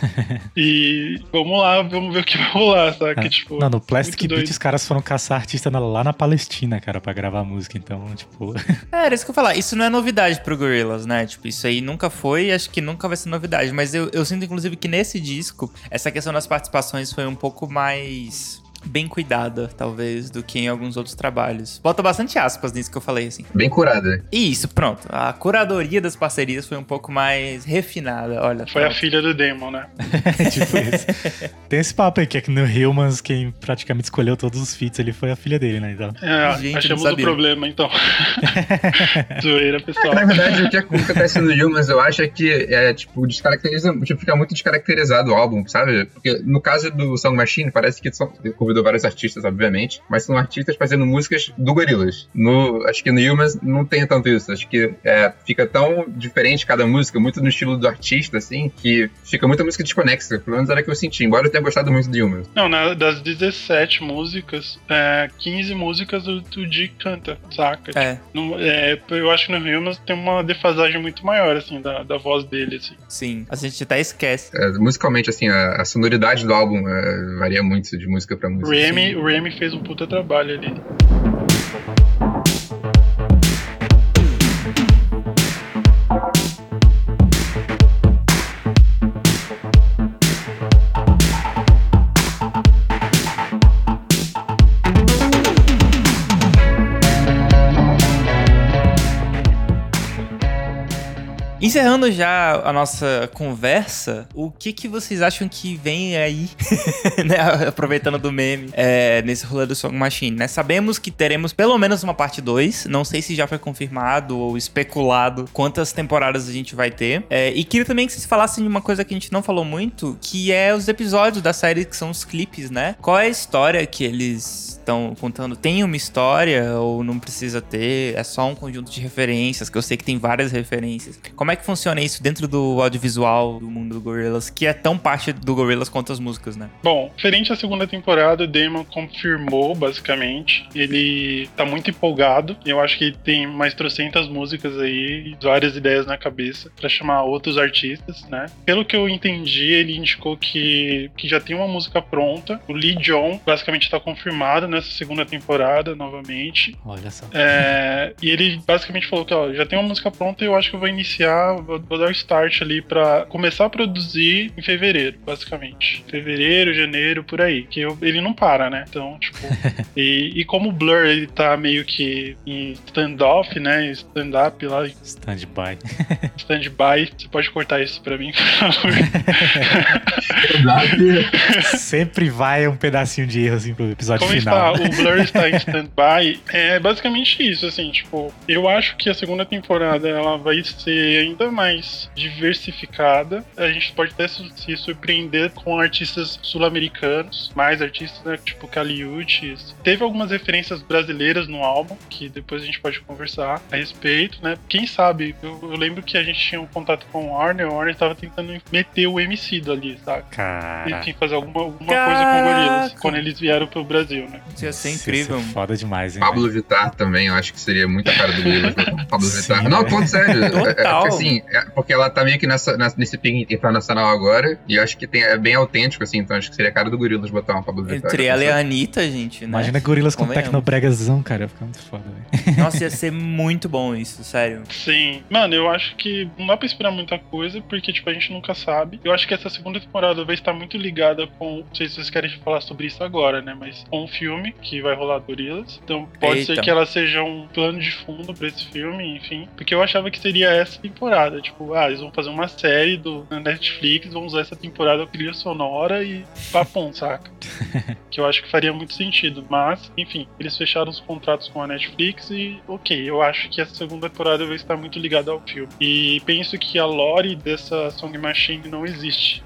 e vamos lá, vamos ver o que vai rolar, sabe? Tipo, não, no Plastic Beat os caras foram caçar artista lá na Palestina, cara, pra gravar música, então, tipo... Era isso que eu ia falar, isso não é novidade pro Gorillaz, né? Tipo, isso aí nunca foi e acho que nunca vai ser novidade, mas eu sinto, inclusive, que nesse disco, essa questão das participações foi um pouco mais... bem cuidada, talvez, do que em alguns outros trabalhos. Bota bastante aspas nisso que eu falei, assim. Bem curada. Isso, pronto. A curadoria das parcerias foi um pouco mais refinada, olha. Foi a filha do Demon, né? Tipo isso. Tem esse papo aí, que é que no Humans, quem praticamente escolheu todos os feats ali foi a filha dele, né? Então. Gente, achamos o problema, então. Zoeira, pessoal. Na verdade, o que acontece no Humans, eu acho que tipo, descaracteriza, tipo, fica muito descaracterizado o álbum, sabe? Porque no caso do Song Machine, parece que convidou vários artistas, obviamente, mas são artistas fazendo músicas do Gorillaz. Acho que no Humans não tem tanto isso. Acho que fica tão diferente cada música, muito no estilo do artista, assim, que fica muita música desconexa. Pelo menos era o que eu senti, embora eu tenha gostado muito de Humans. Não, das 17 músicas, 15 músicas o Dick canta, saca? Eu acho que no Humans tem uma defasagem muito maior, assim, da voz dele, assim. Sim, a gente até esquece. Musicalmente, assim, a sonoridade do álbum varia muito de música pra música. O Remy fez um puta trabalho ali. Encerrando já a nossa conversa, o que vocês acham que vem aí, né, aproveitando do meme, nesse rolê do Song Machine, né? Sabemos que teremos pelo menos uma parte 2, não sei se já foi confirmado ou especulado quantas temporadas a gente vai ter. E queria também que vocês falassem de uma coisa que a gente não falou muito, que é os episódios da série, que são os clipes, né? Qual é a história que eles estão contando? Tem uma história ou não precisa ter? É só um conjunto de referências, que eu sei que tem várias referências. Como é que funciona isso dentro do audiovisual do mundo do Gorillaz, que é tão parte do Gorillaz quanto as músicas, né? Bom, referente à segunda temporada, o Damon confirmou, basicamente. Ele tá muito empolgado. Eu acho que tem mais 300 músicas aí, várias ideias na cabeça pra chamar outros artistas, né? Pelo que eu entendi, ele indicou que já tem uma música pronta. O Lee John, basicamente, tá confirmado nessa segunda temporada, novamente. Olha só. E ele basicamente falou que, ó, já tem uma música pronta e eu acho que eu vou iniciar, vou dar o start ali pra começar a produzir em fevereiro, basicamente. Fevereiro, janeiro, por aí. Que ele não para, né? Então, tipo... e como o Blur, ele tá meio que em stand-off, né? Stand-up lá. Stand-by. Stand-by. Você pode cortar isso pra mim, por favor? Sempre vai um pedacinho de erro, assim, pro episódio como final. O Blur está em stand-by. É basicamente isso, assim, tipo... Eu acho que a segunda temporada, ela vai ser ainda mais diversificada. A gente pode até se surpreender com artistas sul-americanos, mais artistas, né, tipo Kali Uchis. Teve algumas referências brasileiras no álbum, que depois a gente pode conversar a respeito, né? Quem sabe, eu lembro que a gente tinha um contato com o Warner tava tentando meter o Emicida ali, sabe? Enfim, fazer alguma coisa com o Gorillaz, quando eles vieram pro Brasil, né? Isso ia ser incrível. Isso é foda demais, hein? Pablo Vittar também, eu acho que seria muito a cara do Gorillaz. Pablo Vittar. Não, ponto sério. Total. Porque ela tá meio que nesse pique internacional agora, e eu acho que é bem autêntico, assim, então acho que seria a cara do Gorillaz botar uma Pablo Vittar. Entre ela e a Anitta, gente, né? Imagina Gorillaz com tecnobregazão, cara, ia ficar muito foda, velho. Nossa, ia ser muito bom isso, sério. Sim. Mano, eu acho que não dá pra esperar muita coisa, porque, tipo, a gente nunca sabe. Eu acho que essa segunda temporada vai estar muito ligada com... Não sei se vocês querem falar sobre isso agora, né? Mas com um filme que vai rolar Gorillaz. Então pode ser que ela seja um plano de fundo pra esse filme, enfim. Porque eu achava que seria essa temporada. Tipo, eles vão fazer uma série na Netflix, vão usar essa temporada com trilha sonora e papum, saca? Que eu acho que faria muito sentido. Mas, enfim, eles fecharam os contratos com a Netflix e, ok, eu acho que essa segunda temporada vai estar muito ligada ao filme. E penso que a lore dessa Song Machine não existe.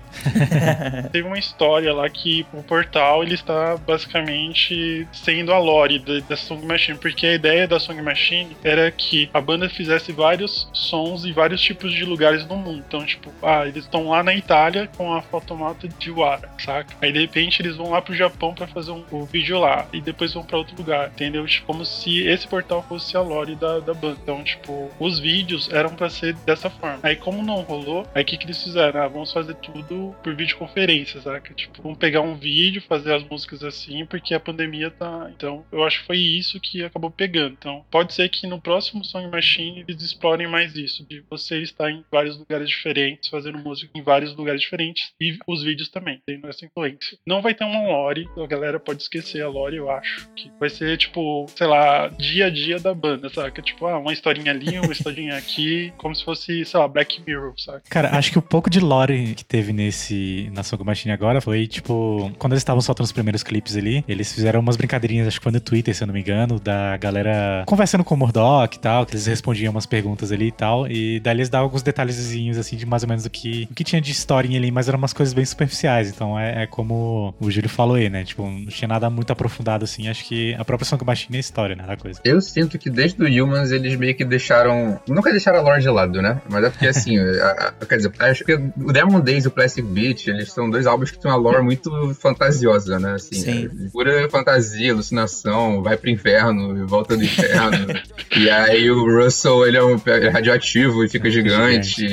Teve uma história lá que o Portal ele está basicamente sendo a lore da Song Machine, porque a ideia da Song Machine era que a banda fizesse vários sons em vários tipos de lugares no mundo. Então, tipo, eles estão lá na Itália com a fotomata de Wara, saca? Aí de repente eles vão lá pro Japão pra fazer o vídeo lá e depois vão pra outro lugar, entendeu? Tipo, como se esse portal fosse a lore da banda. Então, tipo, os vídeos eram pra ser dessa forma. Aí como não rolou, aí o que eles fizeram? Vamos fazer tudo por videoconferência, saca? Tipo, vamos pegar um vídeo, fazer as músicas assim, porque a pandemia tá... Então, eu acho que foi isso que acabou pegando. Então, pode ser que no próximo Song Machine eles explorem mais isso, de você estar em vários lugares diferentes, fazendo música em vários lugares diferentes, e os vídeos também, tendo essa influência. Não vai ter uma lore, a galera pode esquecer a lore, eu acho, que vai ser, tipo, sei lá, dia a dia da banda, saca? Tipo, uma historinha ali, uma historinha aqui, como se fosse, sei lá, Black Mirror, saca? Cara, acho que o pouco de lore que teve na Song Machine agora foi, tipo, quando eles estavam soltando os primeiros clipes ali, eles fizeram umas brincadeirinhas, acho que foi no Twitter, se eu não me engano, da galera conversando com o Murdoch e tal, que eles respondiam umas perguntas ali e tal, e daí eles davam alguns detalhezinhos, assim, de mais ou menos o que tinha de historinha ali, mas eram umas coisas bem superficiais, então é como o Júlio falou aí, né, tipo, não tinha nada muito aprofundado, assim, acho que a própria Song Machine é história, né, da coisa. Eu sinto que desde o Humans eles meio que nunca deixaram a lore de lado, né, mas é porque, assim, quer dizer, acho que o Demon Days e o Plastic Beach, eles são dois álbuns que têm uma lore muito fantasiosa, né? Assim, pura fantasia, alucinação, vai pro inferno e volta do inferno. E aí o Russell, ele é radioativo e fica gigante.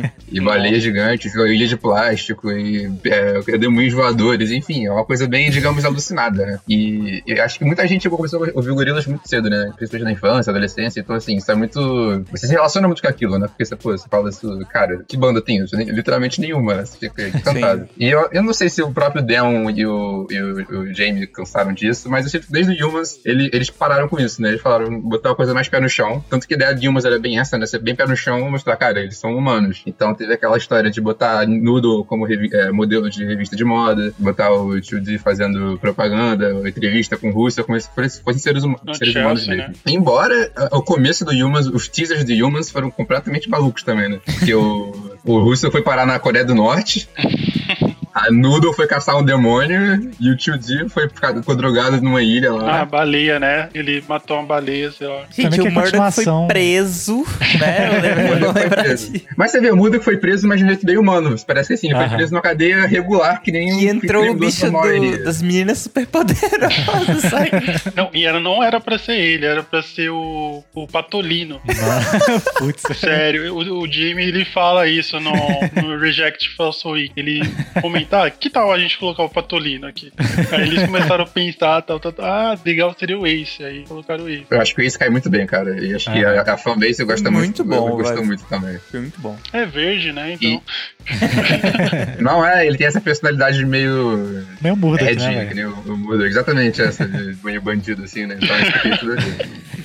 E baleia gigante, ilha de plástico e demoinhos voadores, enfim, é uma coisa bem, digamos, alucinada, né? E acho que muita gente começou a ouvir o Gorillaz muito cedo, né? Principalmente na infância, adolescência, então assim, isso é muito... Você se relaciona muito com aquilo, né? Porque você fala isso, cara, que banda tem isso? Literalmente nenhuma, né? Você fica encantado. E eu não sei se o próprio Demon e o Jamie cansaram disso, mas eu sei que desde o Humans eles pararam com isso, né? Eles falaram, botar uma coisa mais pé no chão. Tanto que a ideia de Humans era bem essa, né? Ser bem pé no chão e mostrar, cara, eles são humanos. Então teve aquela história de botar nudo como modelo de revista de moda, botar o Tio D fazendo propaganda, entrevista com Rússia, como se fossem seres humanos mesmo. Né? Embora o começo do Humans, os teasers de Humans foram completamente malucos também, né? Porque o Russell foi parar na Coreia do Norte. A Noodle foi caçar um demônio e o tio D ficou drogado numa ilha lá. A baleia, né? Ele matou uma baleia, sei lá. Gente, Também o que é Murdoch foi continuação. preso, né? Eu não lembro disso. Mas você vê, o Murdoch foi preso, mas de um jeito bem humano. Parece que assim, ele foi Aham. preso numa cadeia regular, que nem E entrou o criminoso bicho da maioria. das meninas superpoderosas, sabe? Não, e não era pra ser ele, era pra ser o Patolino. Putz. Sério, o Jimmy, ele fala isso no Reject False Week. Ele comenta, que tal a gente colocar o Patolino aqui? Aí eles começaram a pensar, tal. Legal seria o Ace. Aí colocaram o Ace. Eu acho que o Ace cai muito bem, cara. E acho que a fanbase gosta Muito muito. bom, Gostou vai. muito também. Foi muito bom. É verde, né? Então. Não ele tem essa personalidade meio Meio Murdoch, edgy, né, que velho? nem o Murdoch. Exatamente essa, de meio bandido, assim, né? Então acho que tem tudo ali.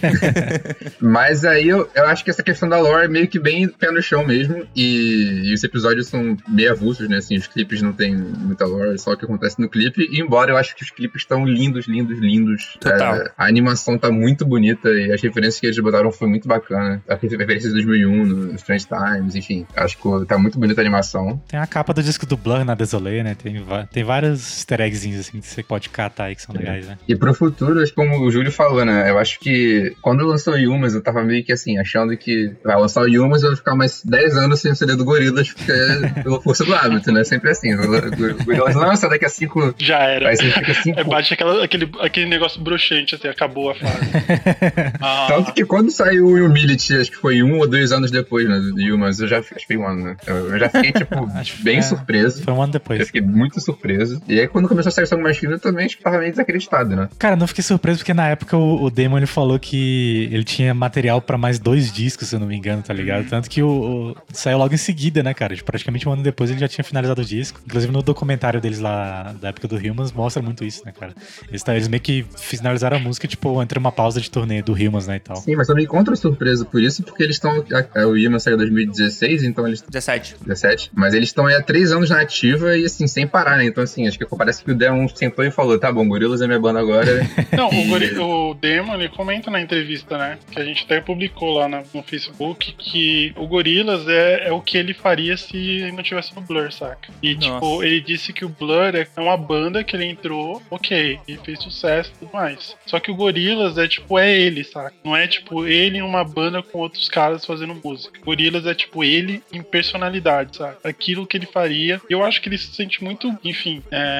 Mas aí eu acho que essa questão da lore é meio que bem pé no chão mesmo. E os episódios são meio avulsos, né? Assim, os clipes não tem muita lore, só o que acontece no clipe. E embora eu acho que os clipes estão lindos. Total. A animação tá muito bonita e as referências que eles botaram foi muito bacana. As referências de 2001, no Strange Times, enfim. Acho que tá muito bonita a animação. Tem a capa do disco do Blur na Desolé, né? Tem vários easter eggzinhos assim que você pode catar aí que são legais, né? E pro futuro, acho que como o Júlio falou, né? Eu acho que quando lançou o Yumas, eu tava meio que assim, achando que vai lançar o Yumas e eu vou ficar mais 10 anos sem o CD do Gorillaz, porque é pela força do hábito, né? Sempre assim. O Gorillaz lança daqui a 5... Já era. Aí você fica 5... Bate aquele negócio broxante, assim, acabou a fase. Tanto que quando saiu o Humility, acho que foi 1 ou 2 anos depois, né, do Yumas, acho que foi 1 ano, né? Eu já fiquei, tipo, bem surpreso. Foi um ano depois. Eu fiquei muito surpreso. E aí, quando começou a sair o Song Machine, eu também acho que tava meio desacreditado, né? Cara, não fiquei surpreso porque na época o Damon ele falou que ele tinha material pra mais 2 discos, se eu não me engano, tá ligado? Tanto que saiu logo em seguida, né, cara? Praticamente um ano depois ele já tinha finalizado o disco. Inclusive no documentário deles lá da época do Humans mostra muito isso, né, cara? Eles meio que finalizaram a música, tipo, entre uma pausa de turnê do Humans, né, e tal. Sim, mas eu me encontro surpreso por isso, porque eles estão... O Yumas saiu em 2016, então eles... 17. Mas eles estão aí há 3 anos na ativa e, assim, sem parar, né? Então, assim, acho que parece que o Demon sentou e falou, tá bom, Gorillaz é minha banda agora. Não, o Demon, ele comenta na entrevista, né? Que a gente até publicou lá no Facebook, que o Gorillaz é o que ele faria se não tivesse no Blur, saca? E, Nossa. tipo, ele disse que o Blur é uma banda que ele entrou, ok, e fez sucesso e tudo mais. Só que o Gorillaz é ele, saca? Não é, tipo, ele em uma banda com outros caras fazendo música. O Gorillaz é, tipo, ele em personalidade, saca? Aquilo que ele faria. Eu acho que ele se sente muito, enfim,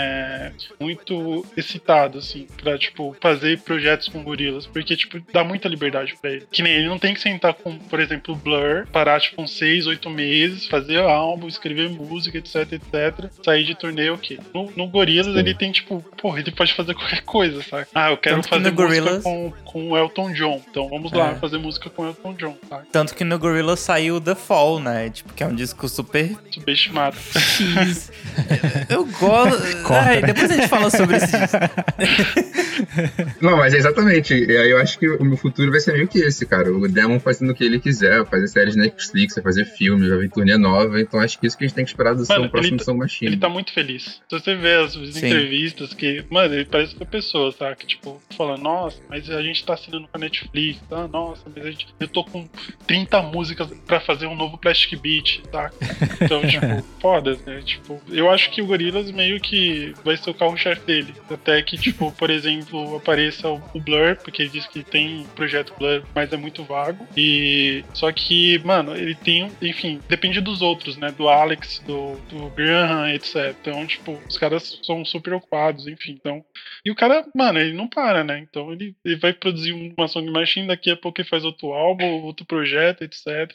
muito excitado, assim, pra, tipo, fazer projetos com Gorillaz, porque, tipo, dá muita liberdade pra ele. Que nem ele não tem que sentar com, por exemplo, o Blur, parar, tipo, uns 6, 8 meses, fazer álbum, escrever música, etc, sair de turnê, ok. No Gorillaz, ele tem, tipo, ele pode fazer qualquer coisa, saca? Eu quero Tanto que fazer no música Gorillaz- com o Elton John, então vamos lá fazer música com o Elton John, saca? Tanto que no Gorillaz saiu The Fall, né? Tipo, que é um disco super Subestimado. X. Eu gosto. Corta, Ai, né? depois a gente fala sobre esse disco. Não, mas é exatamente. E aí eu acho que o meu futuro vai ser meio que esse, cara. O Demon fazendo o que ele quiser, fazer séries na Netflix, fazer filmes, vai vir turnê nova. Então acho que isso que a gente tem que esperar do próximo Song Machine. Ele tá muito feliz. Se você vê as entrevistas que... Mano, ele parece outra pessoa, tá? Que, tipo, fala, nossa, mas a gente tá assinando com a Netflix, tá? Nossa, mas eu tô com 30 músicas pra fazer um novo Plastic Beach, tá? Então, tipo, foda, né? Tipo, eu acho que o Gorillaz meio que vai ser o carro-chefe dele. Até que, tipo, por exemplo, apareça o Blur, porque ele diz que tem projeto Blur, mas é muito vago. E só que, mano, ele tem, enfim, depende dos outros, né? Do Alex, do Graham, etc. Então, tipo, os caras são super ocupados, enfim. Então, e o cara, mano, ele não para, né? Então ele vai produzir uma Song Machine, daqui a pouco ele faz outro álbum, outro projeto, etc.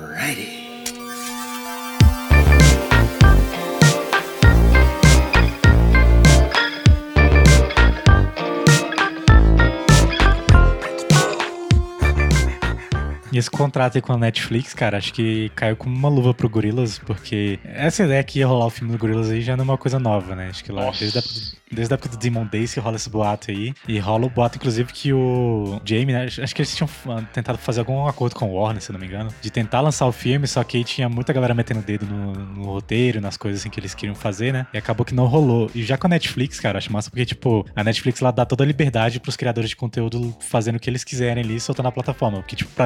E esse contrato aí com a Netflix, cara, acho que caiu como uma luva pro Gorillaz, porque essa ideia que ia rolar o filme do Gorillaz aí já não é uma coisa nova, né? Acho que lá, desde a época do Demon Days que rola esse boato aí. E rola o boato, inclusive, que o Jamie, né? Acho que eles tinham tentado fazer algum acordo com o Warner, se eu não me engano, de tentar lançar o filme, só que aí tinha muita galera metendo o dedo no roteiro, nas coisas assim que eles queriam fazer, né? E acabou que não rolou. E já com a Netflix, cara, acho massa porque, tipo, a Netflix lá dá toda a liberdade pros criadores de conteúdo fazendo o que eles quiserem ali e soltando na plataforma. Porque, tipo, pra Netflix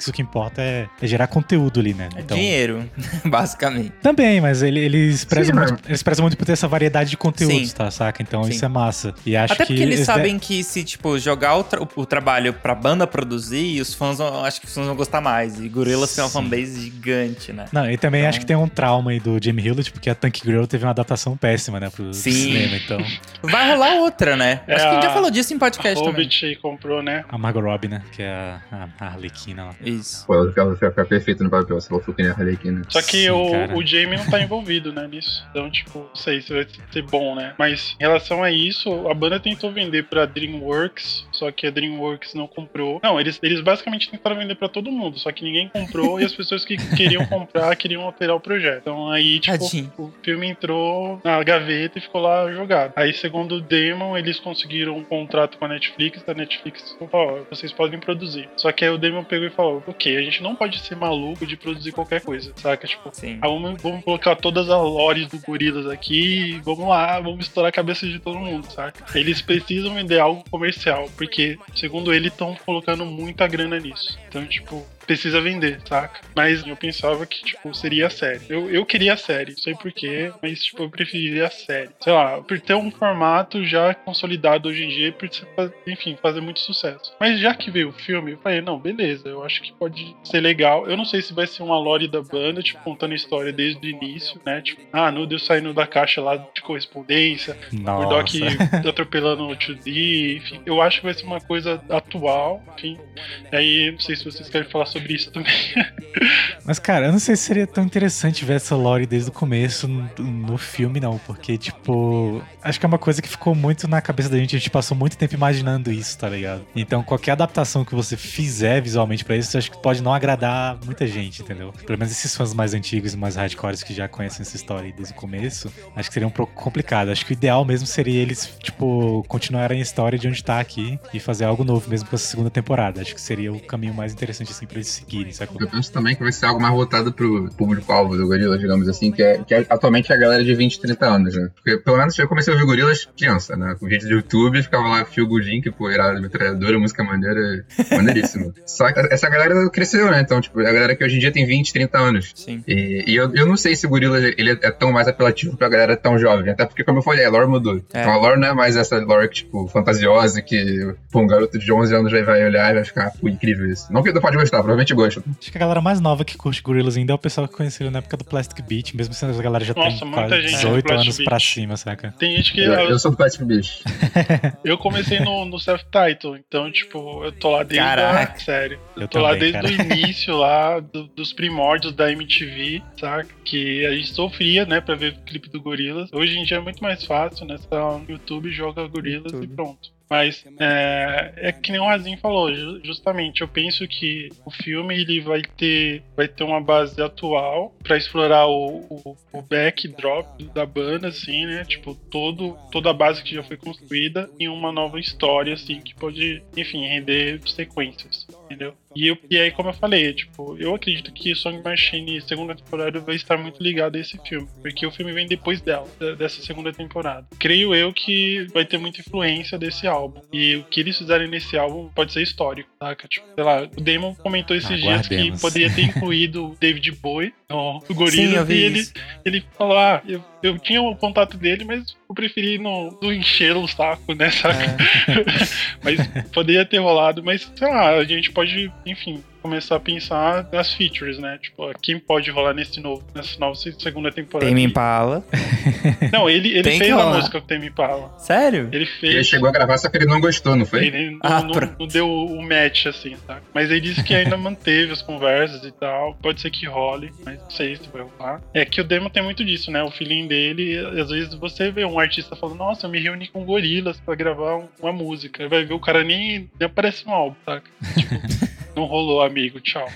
o que importa é gerar conteúdo ali, né? Então, dinheiro, basicamente. Também, mas eles prezam muito por ter essa variedade de conteúdos, tá, saca? Então isso é massa. E acho até que porque eles sabem que se, tipo, jogar o trabalho pra banda produzir, os fãs, acho que os fãs vão gostar mais. E Gorillaz tem uma fanbase gigante, né? Não, e também acho que tem um trauma aí do Jamie Hewlett, porque a Tank Girl teve uma adaptação péssima, né, pro cinema, então... Vai rolar outra, né? Acho que a gente já falou disso em podcast também. A Hobbit comprou, né? A Margot Robbie, né, que é a Arlequina lá. Isso. Pô, ela fica perfeita no papel, se ela for que nem a Arlequina. Só que o Jamie não tá envolvido, né, nisso. Então, tipo, não sei se vai ser bom, né? Mas em relação a isso, a banda tentou vender pra DreamWorks, só que a DreamWorks não comprou. Não, eles basicamente tentaram vender pra todo mundo, só que ninguém comprou e as pessoas que queriam comprar queriam alterar o projeto. Então aí, tipo, o filme entrou na gaveta e ficou lá jogado. Aí, segundo o Damon, eles conseguiram um contrato com a Netflix falou, vocês podem produzir. Só que aí o Damon pegou e falou, ok, a gente não pode ser maluco de produzir qualquer coisa, saca? Tipo, vamos colocar todas as lores do Gorillaz aqui e vamos lá, vamos estourar a cabeça de todo mundo, saca? Eles precisam vender algo comercial, porque, segundo ele, estão colocando muita grana nisso. Então, tipo, precisa vender, saca? Mas eu pensava que, tipo, seria a série. Eu queria a série, não sei porquê, mas, tipo, eu preferiria a série. Sei lá, por ter um formato já consolidado hoje em dia, por, enfim, fazer muito sucesso. Mas já que veio o filme, eu falei, não, beleza, eu acho que pode ser legal. Eu não sei se vai ser uma lore da banda, tipo, contando a história desde o início, né? Tipo, Noodle saindo da caixa lá de correspondência, Murdoch atropelando o 2D, enfim. Eu acho que vai ser uma coisa atual, enfim. Aí, não sei se vocês querem falar sobre isso também. Mas, cara, eu não sei se seria tão interessante ver essa lore desde o começo no filme, não. Porque, tipo, acho que é uma coisa que ficou muito na cabeça da gente. A gente passou muito tempo imaginando isso, tá ligado? Então, qualquer adaptação que você fizer visualmente pra isso, acho que pode não agradar muita gente, entendeu? Pelo menos esses fãs mais antigos e mais hardcores que já conhecem essa história desde o começo, acho que seria um pouco complicado. Acho que o ideal mesmo seria eles, tipo, continuarem a história de onde tá aqui e fazer algo novo mesmo com essa segunda temporada. Acho que seria o caminho mais interessante, assim, pra eles seguirem, sacou? Eu penso também que vai ser algo mais voltado pro público-alvo do Gorillaz, digamos assim, que atualmente é a galera de 20, 30 anos, né? Porque pelo menos eu comecei a ouvir Gorillaz criança, né? Com vídeo do YouTube, ficava lá Feel Good que pô, irado, metralhadora, música maneira, maneiríssima. Só que essa galera cresceu, né? Então, tipo, a galera que hoje em dia tem 20, 30 anos. Sim. E eu não sei se o Gorillaz, ele é tão mais apelativo pra galera tão jovem, até porque, como eu falei, a lore mudou. Então a lore não é mais essa lore, tipo, fantasiosa, que pô, um garoto de 11 anos vai olhar e vai ficar, pô, incrível isso. Não que tu pode gostar, provavelmente gosta. Acho que a galera mais nova que curte Gorillaz ainda é o pessoal que conheceu na época do Plastic Beach, mesmo se a galera já tem quase 18 anos pra cima, saca? Tem gente que... Eu sou do Plastic Beach. Eu comecei no self-title, então, tipo, eu tô lá desde sério. Eu tô também, lá desde o início lá, dos primórdios da MTV, saca? Que a gente sofria, né, pra ver o clipe do Gorillaz. Hoje em dia é muito mais fácil, né? Você tá no YouTube, joga Gorillaz e pronto. Mas é que nem o Razinho falou, justamente, eu penso que o filme ele vai ter uma base atual pra explorar o backdrop da banda, assim, né? Tipo, toda a base que já foi construída em uma nova história, assim, que pode, enfim, render sequências, entendeu? E aí, como eu falei, tipo, eu acredito que Song Machine segunda temporada vai estar muito ligado a esse filme, porque o filme vem depois dessa segunda temporada. Creio eu que vai ter muita influência desse álbum. E o que eles fizerem nesse álbum pode ser histórico, saca? Tipo, sei lá, o Damon comentou esses dias que poderia ter incluído o David Bowie no Gorillaz. Sim, e ele falou, eu tinha o contato dele, mas eu preferi não encher o saco, né, saca? Mas poderia ter rolado, mas sei lá, a gente pode, enfim, começar a pensar nas features, né? Tipo, quem pode rolar nessa nova segunda temporada. Tame Impala. Não, ele fez a música com o Tame Impala. Sério? Ele chegou a gravar, só que ele não gostou, não foi? Ele não deu o match, assim, tá? Mas ele disse que ainda manteve as conversas e tal. Pode ser que role, mas não sei se vai rolar. É que o Damon tem muito disso, né? O feeling dele, às vezes você vê um artista falando, nossa, eu me reuni com Gorillaz pra gravar uma música. Vai ver o cara nem aparece no álbum, tá? Tipo... Não rolou, amigo, tchau.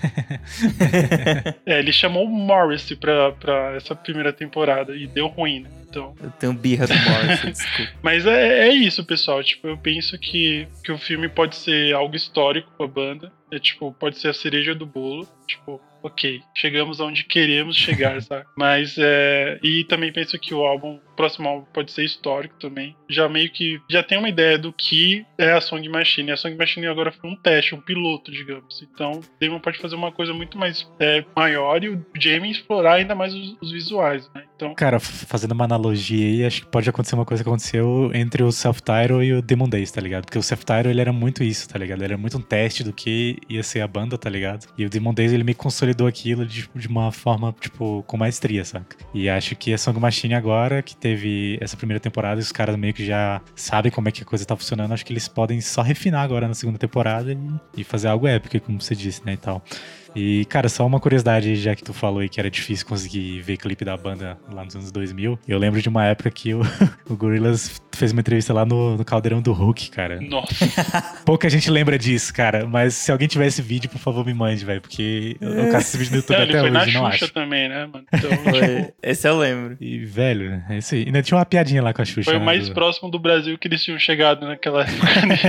Ele chamou o Morrissey pra essa primeira temporada e deu ruim, né? Então... Eu tenho birra do Morrissey, desculpa. Mas é isso, pessoal. Tipo, eu penso que o filme pode ser algo histórico pra banda. Tipo, pode ser a cereja do bolo. Tipo, ok, chegamos aonde queremos chegar, sabe? Mas, e também penso que o álbum próximo álbum pode ser histórico também. Já meio que já tem uma ideia do que é a Song Machine. A Song Machine agora foi um teste, um piloto, digamos. Então, Damon pode fazer uma coisa muito mais maior e o Jamie explorar ainda mais os visuais, né? Então, Cara, fazendo uma analogia aí, acho que pode acontecer uma coisa que aconteceu entre o Self-Title e o Demon Days, tá ligado? Porque o Self-Title, ele era muito isso, tá ligado? Ele era muito um teste do que ia ser a banda, tá ligado? E o Demon Days, ele meio que consolidou aquilo de uma forma, tipo, com maestria, saca? E acho que a Song Machine agora, que teve essa primeira temporada, e os caras meio que já sabem como é que a coisa tá funcionando, acho que eles podem só refinar agora na segunda temporada e fazer algo épico, como você disse, né, e tal. E, cara, só uma curiosidade, já que tu falou aí que era difícil conseguir ver clipe da banda lá nos anos 2000. Eu lembro de uma época que o Gorillaz fez uma entrevista lá no Caldeirão do Hulk, cara. nossa. Pouca gente lembra disso, cara. Mas se alguém tiver esse vídeo, por favor, me mande, velho. Porque eu caço esse vídeo no YouTube Ele até foi na hoje, não Xuxa acho. também, né, mano? Então, Foi. Esse eu lembro. E, velho, é isso aí. Ainda tinha uma piadinha lá com a Xuxa. foi o né, mais do- próximo do Brasil que eles tinham chegado naquela época, né?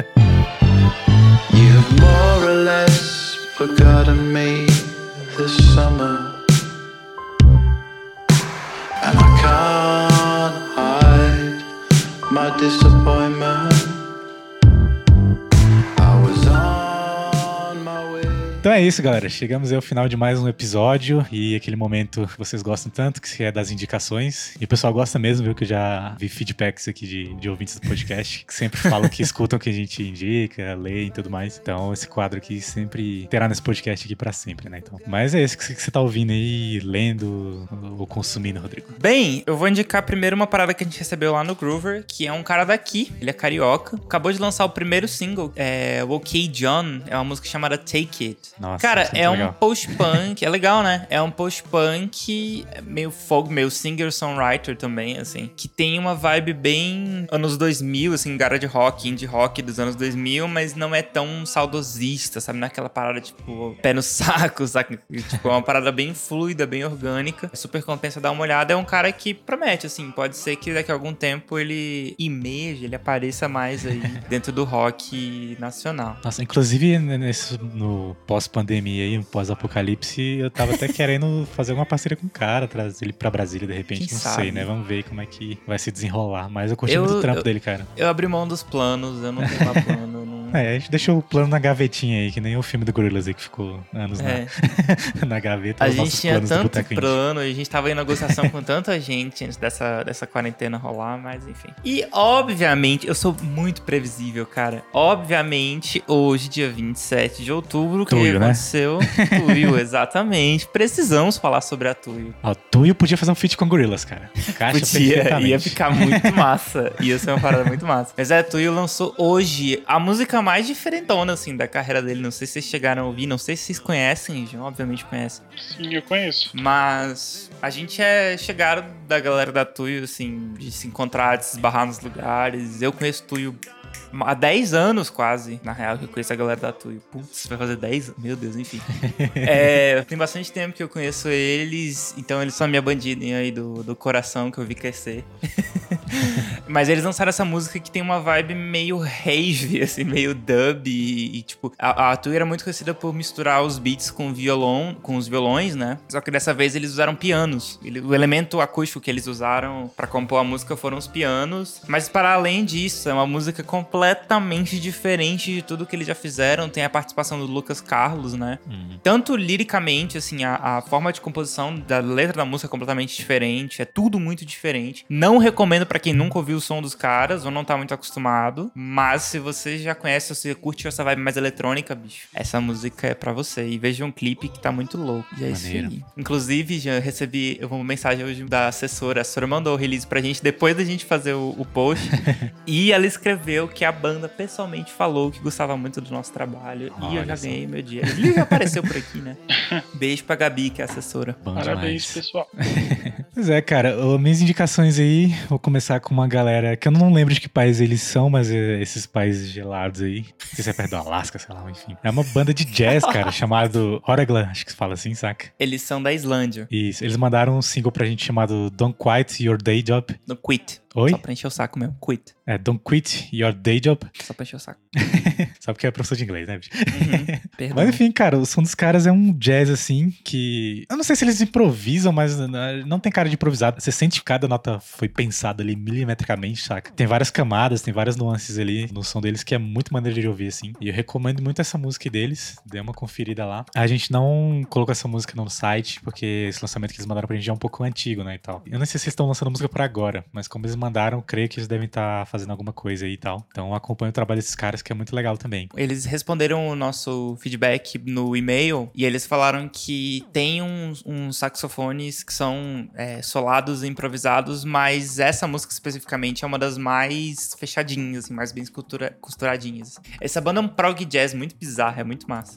You have more or less forgotten me this summer, and I can't hide my disappointment. I was on my way. Então é isso, galera. Chegamos aí ao final de mais um episódio e aquele momento que vocês gostam tanto, que é das indicações. E o pessoal gosta mesmo, viu? Que eu já vi feedbacks aqui de ouvintes do podcast, que sempre falam que escutam o que a gente indica, lê e tudo mais. Então esse quadro aqui sempre terá nesse podcast aqui pra sempre, né? Então, mas é isso que você tá ouvindo aí, lendo ou consumindo, Rodrigo. Bem, eu vou indicar primeiro uma parada que a gente recebeu lá no Groover, que é um cara daqui, ele é carioca, acabou de lançar o primeiro single, o OK John, é uma música chamada Take It. Nossa, Cara, isso é é muito um legal. post-punk, é legal, né? É um post-punk meio folk, meio singer-songwriter também, assim, que tem uma vibe bem anos 2000, assim, garage rock, indie rock dos anos 2000, mas não é tão saudosista, sabe? Não é aquela parada, tipo, pé no saco, sabe? Tipo, é uma parada bem fluida, bem orgânica. Super compensa dar uma olhada. É um cara que promete, assim, pode ser que daqui a algum tempo ele emerja, ele apareça mais aí dentro do rock nacional. Nossa, inclusive no pós-pandemia aí, no pós-apocalipse, eu tava até querendo fazer alguma parceria com o cara, trazer ele pra Brasília de repente, Quem não sabe? sei, né? Vamos ver como é que vai se desenrolar. Mas eu curti Eu- muito o trampo eu- dele, cara. Eu abri mão dos planos, eu não tenho mais plano, eu não... É, a gente deixou o plano na gavetinha aí, que nem o filme do Gorillaz aí que ficou anos É. na gaveta. A os gente nossos tinha planos do tanto Boteco Indie. plano, a gente tava em negociação com tanta gente antes dessa quarentena rolar, mas enfim. E, obviamente, eu sou muito previsível, cara. Obviamente, hoje, dia 27 de outubro, o que Tuyo, né? aconteceu? Tuyo, exatamente. Precisamos falar sobre a Tuyo. Ó, Tuyo podia fazer um feat com Gorillaz, cara. Encaixa Podia, perfeitamente. ia ficar muito massa. Ia ser uma parada muito massa. Mas Tuyo lançou hoje a música mais diferentona, assim, da carreira dele. Não sei se vocês chegaram a ouvir, não sei se vocês conhecem, João, obviamente conhecem. Sim, eu conheço. Mas a gente é chegado da galera da Tuyo, assim, de se encontrar, de se esbarrar nos lugares. Eu conheço Tuyo há 10 anos quase, na real, que eu conheço a galera da Tuyo. Putz, vai fazer 10 anos? Meu Deus, enfim. Tem bastante tempo que eu conheço eles, então eles são a minha bandidinha aí do coração que eu vi crescer. Mas eles lançaram essa música que tem uma vibe meio rave, assim, meio dub e tipo, a Tuyo era muito conhecida por misturar os beats com os violões, né? Só que dessa vez eles usaram pianos. O elemento acústico que eles usaram pra compor a música foram os pianos. Mas para além disso, é uma música completamente diferente de tudo que eles já fizeram. Tem a participação do Lucas Carlos, né? Tanto liricamente, assim, a forma de composição da letra da música é completamente diferente. É tudo muito diferente. Não recomendo pra quem nunca ouviu o som dos caras ou não tá muito acostumado. Mas se você já conhece, se você curte essa vibe mais eletrônica, bicho, essa música é pra você. E veja um clipe que tá muito louco. E é Maneiro. isso aí. Inclusive, já recebi uma mensagem hoje da assessora. A assessora mandou o release pra gente depois da gente fazer o post. E ela escreveu que a banda pessoalmente falou que gostava muito do nosso trabalho. E eu Olha já só. ganhei meu dia. Ele já apareceu por aqui, né? Beijo pra Gabi, que é a assessora. Bom Parabéns, demais. pessoal. Pois é, cara, minhas indicações aí, vou começar com uma galera que eu não lembro de que país eles são, mas esses países gelados aí, não sei se é perto do Alasca, sei lá, enfim. É uma banda de jazz, cara, chamado Oraglan, acho que se fala assim, saca? Eles são da Islândia, Isso, eles mandaram um single pra gente chamado Don't Quit Your Day Job. no Quit. Oi? Só pra encher o saco mesmo. Quit. Don't quit your day job. Só pra encher o saco. Só porque é professor de inglês, né, bicho? Perdão. Mas enfim, cara, o som dos caras é um jazz, assim, que... Eu não sei se eles improvisam, mas não tem cara de improvisado. Você sente que cada nota foi pensada ali milimetricamente, saca? Tem várias camadas, tem várias nuances ali no som deles que é muito maneiro de ouvir, assim. E eu recomendo muito essa música deles. Dê uma conferida lá. A gente não colocou essa música no site, porque esse lançamento que eles mandaram pra gente é um pouco antigo, né, e tal. Eu não sei se eles estão lançando música por agora, mas como eles mandaram, creio que eles devem estar fazendo alguma coisa aí e tal. Então acompanho o trabalho desses caras, que é muito legal também. Eles responderam o nosso feedback no e-mail e eles falaram que tem uns saxofones que são solados e improvisados, mas essa música especificamente é uma das mais fechadinhas, assim, mais bem costuradinhas. Essa banda é um prog jazz muito bizarro, é muito massa.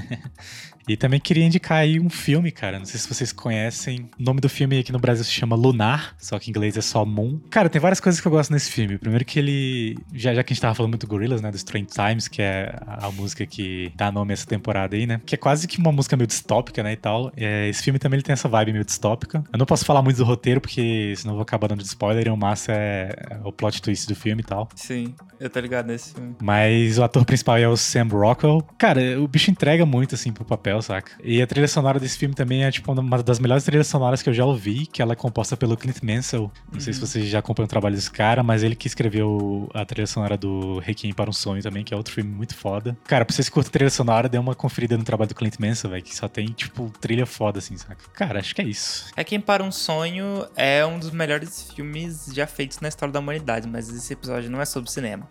E também queria indicar aí um filme, cara. Não sei se vocês conhecem. O nome do filme aqui no Brasil se chama Lunar, só que em inglês é só Moon. Cara, tem várias coisas que eu gosto nesse filme. Primeiro que ele... Já que a gente tava falando muito do Gorillaz, né? Do Strange Times, que é a música que dá nome a essa temporada aí, né? Que é quase que uma música meio distópica, né? E tal. Esse filme também ele tem essa vibe meio distópica. Eu não posso falar muito do roteiro, porque senão eu vou acabar dando spoiler. E o massa é o plot twist do filme e tal. Sim, eu tô ligado nesse filme. Mas o ator principal é o Sam Rockwell. Cara, o bicho entrega muito, assim, pro papel, saca? E a trilha sonora desse filme também é, tipo, uma das melhores trilhas sonoras que eu já ouvi, que ela é composta pelo Clint Mansell. Não sei se vocês já acompanham o trabalho desse cara, mas ele que escreveu a trilha sonora do Requiem para um Sonho também, que é outro filme muito foda. Cara, pra vocês que curtem trilha sonora, dê uma conferida no trabalho do Clint Mansell, velho, que só tem, tipo, trilha foda, assim, saca? Cara, acho que é isso. Requiem para um Sonho é um dos melhores filmes já feitos na história da humanidade, mas esse episódio não é sobre cinema.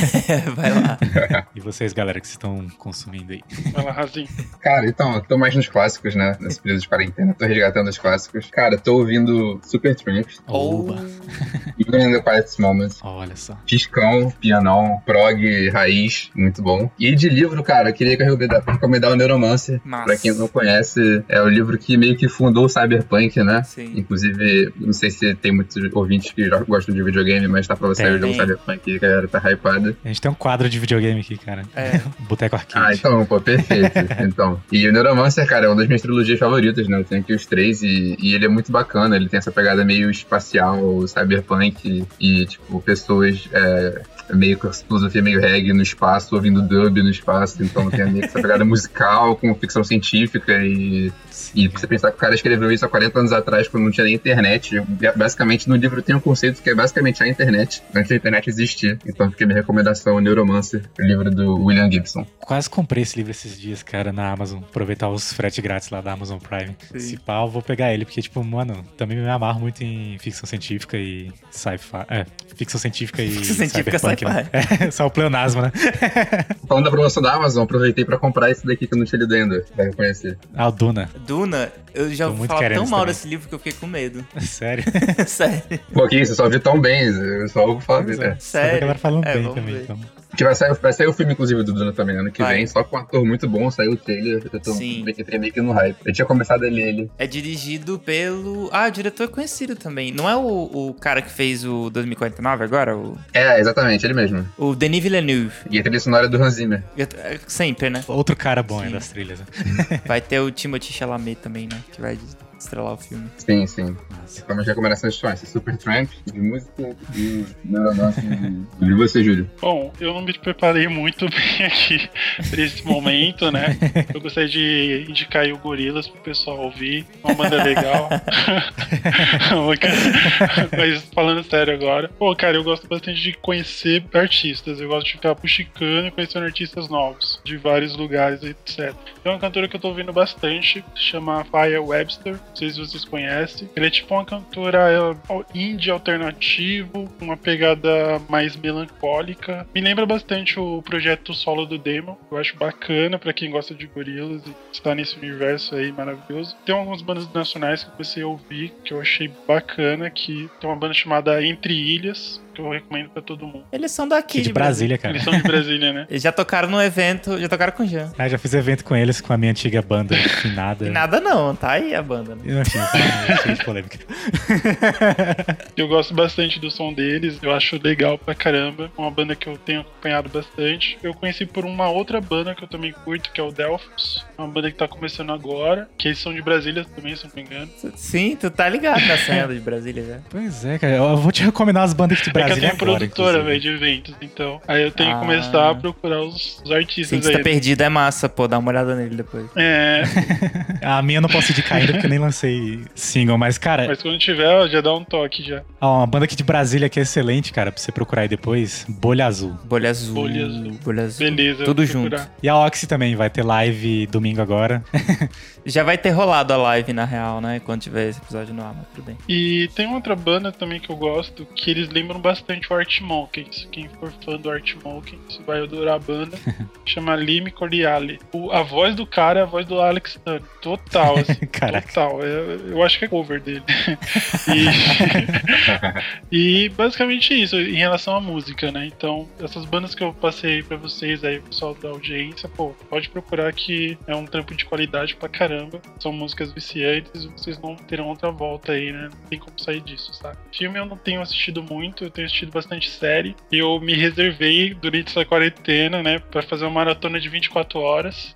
Vai lá. E vocês, galera, que vocês estão consumindo aí? Vai lá, Razinho. Cara, então, eu tô mais nos clássicos, né? Nesse período de quarentena, tô resgatando os clássicos. Cara, tô ouvindo Supertramp, Oba! Even in the Quietest Moments, Olha só. Fiscão, pianão, prog, raiz, muito bom. E de livro, cara, eu queria recomendar o Neuromancer. Massa. Pra quem não conhece, é o livro que meio que fundou o Cyberpunk, né? Sim. Inclusive, não sei se tem muitos ouvintes que já gostam de videogame, mas tá pra você o jogo Cyberpunk e a galera tá hypada. A gente tem um quadro de videogame aqui, cara. Boteco Arcade. Ah, então, pô, perfeito. Então. E o Neuromancer, cara, é uma das minhas trilogias favoritas, né? Eu tenho aqui os três e ele é muito bacana. Ele tem essa pegada meio espacial, cyberpunk e, tipo, pessoas meio com filosofia meio reggae no espaço, ouvindo dub no espaço. Então tem meio que essa pegada musical com ficção científica e você pensar que o cara escreveu isso há 40 anos atrás, quando não tinha nem internet. Basicamente, no livro tem um conceito que é basicamente a internet, antes da internet existir. Então fica a minha recomendação, Neuromancer, o livro do William Gibson. Quase comprei esse livro esses dias, cara, na Amazon. Aproveitar os frete grátis lá da Amazon Prime. Sim. Se pá, eu vou pegar ele, porque, tipo, mano, também me amarro muito em ficção científica e sci-fi. Ficção científica e cyberpunk, né? Só o pleonasmo, né? Falando da promoção da Amazon, aproveitei pra comprar esse daqui que eu não tinha lido ainda, pra reconhecer. O Duna. Duna, eu já ouvi falar tão mal desse livro que eu fiquei com medo. Sério? Sério. Pô, que isso, eu só ouvi tão bem, eu só ouvo falar bem, né? Sério? A galera falando bem vamos também, ver. então. Que vai sair o filme, inclusive, do Duna também, ano que vem, só com um ator muito bom, saiu o trailer, eu tô meio que no hype. Eu tinha começado a ler ele. É dirigido pelo... o diretor é conhecido também. Não é o cara que fez o 2049 agora? Exatamente, ele mesmo. O Denis Villeneuve. E a trilha sonora é do Hans Zimmer. Sempre, né? Outro cara bom aí das trilhas, né? Vai ter o Timothée Chalamet também, né? Que vai estrelar o filme. Sim, sim. Como as recomendações são essas: Supertramp, de música e Neuromancer de você, Júlio. Bom, eu não me preparei muito bem aqui pra esse momento, né? Eu gostaria de indicar aí o Gorillaz pro pessoal ouvir. Uma banda legal. Mas falando sério agora. Pô, cara, eu gosto bastante de conhecer artistas. Eu gosto de ficar puxicando e conhecendo artistas novos, de vários lugares, etc. Tem uma cantora que eu tô ouvindo bastante, se chama Faya Webster. Não sei se vocês conhecem. Ela é tipo uma cantora indie alternativo, com uma pegada mais melancólica. Me lembra bastante o projeto solo do Damon. Eu acho bacana pra quem gosta de Gorillaz e está nesse universo aí maravilhoso. Tem algumas bandas nacionais que eu comecei a ouvir, que eu achei bacana, que tem uma banda chamada Entre Ilhas, que eu recomendo pra todo mundo. Eles são daqui de Brasília, cara. Eles são de Brasília, né? Eles já tocaram no evento, já tocaram com o Jean. Já fiz evento com eles, com a minha antiga banda finada. E nada não, tá aí a banda, né? Eu achei cheio de polêmica. Eu gosto bastante do som deles, eu acho legal pra caramba. Uma banda que eu tenho acompanhado bastante. Eu conheci por uma outra banda que eu também curto, que é o Delphos. É uma banda que tá começando agora, que eles são de Brasília também, se eu não me engano. Sim, tu tá ligado na cena de Brasília, já. Pois é, cara. Eu vou te recomendar as bandas de É que eu Brasília tenho agora, produtora, inclusive. velho, de eventos, então. Aí eu tenho que começar a procurar os artistas Cientista aí. Perdido é massa, pô, dá uma olhada nele depois. É, A minha eu não posso indicar ainda porque eu nem lancei single, mas, cara, mas quando tiver, ó, já dá um toque já. ó, uma banda aqui de Brasília que é excelente, cara, pra você procurar aí depois, Bolha Azul. Bolha Azul. Bolha Azul. Bolha Azul. Beleza. Tudo vou junto. procurar. E a Oxy também vai ter live domingo agora. Já vai ter rolado a live, na real, né? Quando tiver esse episódio no ar, mas tudo bem. E tem outra banda também que eu gosto, que eles lembram bastante o Archmonkeys. Quem for fã do Archmonkeys vai adorar a banda. Chama Lime Cordiale. A voz do cara é a voz do Alex Turner. Total, assim. Caraca. Total. Eu acho que é cover dele. E basicamente isso, em relação à música, né? Então, essas bandas que eu passei pra vocês aí, pessoal da audiência, pô, pode procurar que é um trampo de qualidade pra caramba. São músicas viciantes e vocês não terão outra volta aí, né? Não tem como sair disso, sabe? Filme eu não tenho assistido muito, eu tenho assistido bastante série. Eu me reservei durante essa quarentena, né? Pra fazer uma maratona de 24 horas.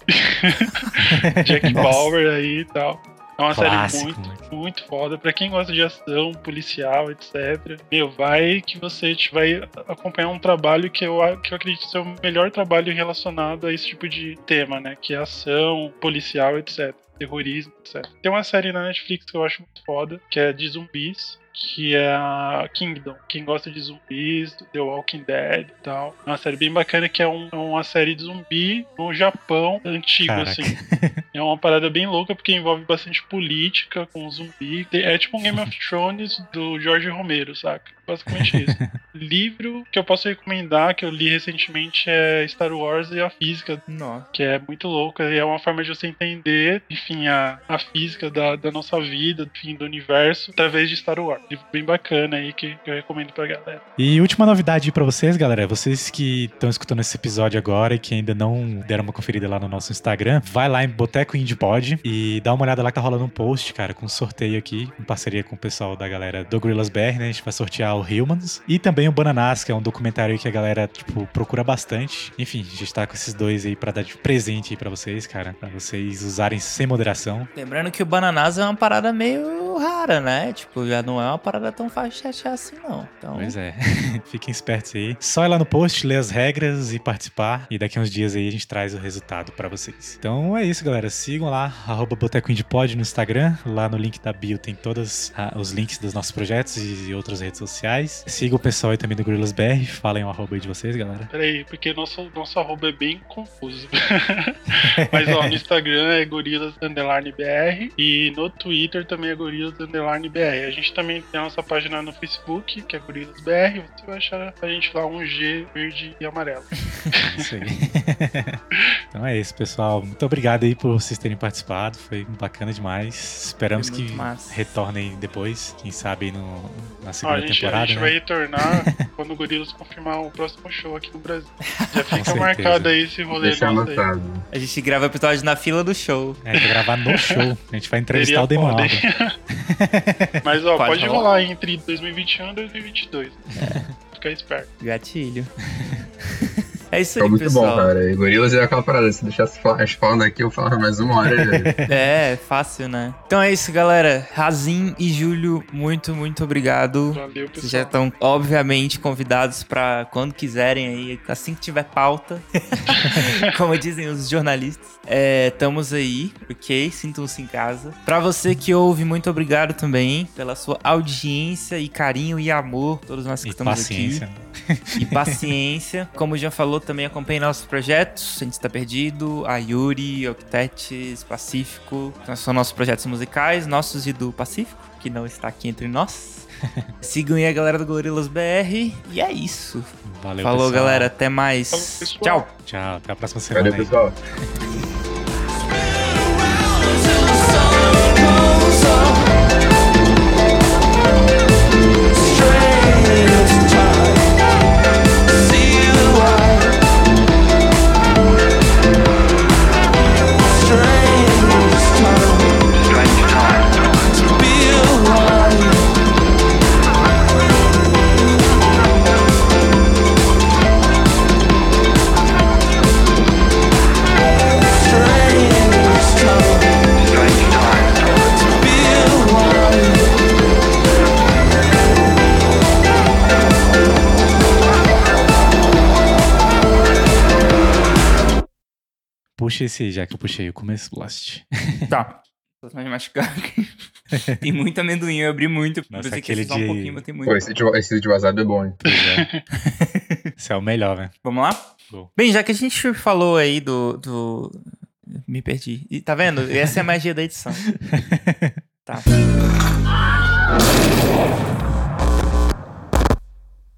Jack Bauer aí e tal. É uma Clássico, série muito, moleque. muito foda. Pra quem gosta de ação, policial, etc. Meu, vai que você vai acompanhar um trabalho que eu acredito ser o melhor trabalho relacionado a esse tipo de tema, né? Que é ação, policial, etc. Terrorismo, etc. Tem uma série na Netflix que eu acho muito foda, que é de zumbis, que é a Kingdom. Quem gosta de zumbis, The Walking Dead e tal. É uma série bem bacana que é uma série de zumbi no Japão antigo, Caraca. assim. É uma parada bem louca porque envolve bastante política com zumbi. É tipo um Game of Thrones do Jorge Romero, saca? Basicamente isso. Livro que eu posso recomendar, que eu li recentemente, é Star Wars e a Física, Nossa. que é muito louca. E é uma forma de você entender, enfim, a física da nossa vida, enfim, do universo, através de Star Wars. Livro bem bacana aí que eu recomendo pra galera. E última novidade pra vocês, galera. Vocês que estão escutando esse episódio agora e que ainda não deram uma conferida lá no nosso Instagram, vai lá em Boteco Indie Pod e dá uma olhada lá que tá rolando um post, cara, com um sorteio aqui, em parceria com o pessoal da galera do Gorillaz BR, né? A gente vai sortear o Humans e também o Bananas, que é um documentário aí que a galera, tipo, procura bastante. Enfim, a gente tá com esses dois aí pra dar de presente aí pra vocês, cara, pra vocês usarem sem moderação. Lembrando que o Bananas é uma parada meio rara, né? Tipo, já não é uma parada tão fácil de achar assim, não. Então, Pois é, fiquem espertos aí. Só ir lá no post, ler as regras e participar. E daqui uns dias aí a gente traz o resultado pra vocês. Então é isso, galera. Sigam lá, @BotecoIndiePod no Instagram. Lá no link da bio tem todos os links dos nossos projetos e outras redes sociais. Siga o pessoal aí também do Gorillaz BR. Falem o arroba aí de vocês, galera. Peraí, porque nosso arroba é bem confuso. Mas ó, no Instagram é Gorillaz_BR e no Twitter também é Gorillaz_BR. A gente também tem a nossa página no Facebook, que é Gorillaz BR. Você vai achar a gente lá um G verde e amarelo. Isso aí. Então é isso, pessoal. Muito obrigado aí por vocês terem participado. Foi bacana demais. Esperamos Foi muito que massa. retornem depois. Quem sabe aí na Ó, segunda a gente temporada. vai Né? retornar quando o Gorillaz confirmar o próximo show aqui no Brasil. Já fica certeza. marcado aí esse rolê Deixar nosso aí. anotado. a gente grava o episódio na fila do show. É, vai gravar no show. A gente vai entrevistar Seria o Damon foda, Albarn. hein? Mas ó, Pode pode rolar. rolar entre 2021 e 2022. Fica esperto. Gatilho. É isso Ficou aí, muito pessoal. bom, cara. E Gorillaz é aquela parada. Se deixasse as falando aqui, eu falava mais uma hora. É, fácil, né? Então é isso, galera. Razin e Júlio, muito, muito obrigado. Valeu, Vocês já pessoal. estão, obviamente, convidados pra quando quiserem aí, assim que tiver pauta. Como dizem os jornalistas. Estamos aí, ok? Sintam-se em casa. Pra você que ouve, muito obrigado também pela sua audiência e carinho e amor. Todos nós que E estamos paciência. aqui. E paciência. Como já falou, também acompanhe nossos projetos. A gente está perdido, a Yuri, Octetes, Pacífico. São nossos projetos musicais, nossos e do Pacífico, que não está aqui entre nós. Sigam aí a galera do Gorillaz BR. E é isso. Valeu, Falou, pessoal. galera. Até mais. Falou, pessoal. Tchau. Tchau, até a próxima semana. Valeu, aí. pessoal. Strange Puxa esse aí, já que eu puxei o começo do Lost. Tá. Vou mais mastigar. Tem muito amendoim, eu abri muito. Nossa, Pensei que aquele ia só um de- pouquinho, mas tem muito. Pô, esse de wasabi é bom, hein? Pois é. Esse é o melhor, né? Vamos lá? Bom. Bem, já que a gente falou aí do... Me perdi. E tá vendo? Essa é a magia da edição. Tá.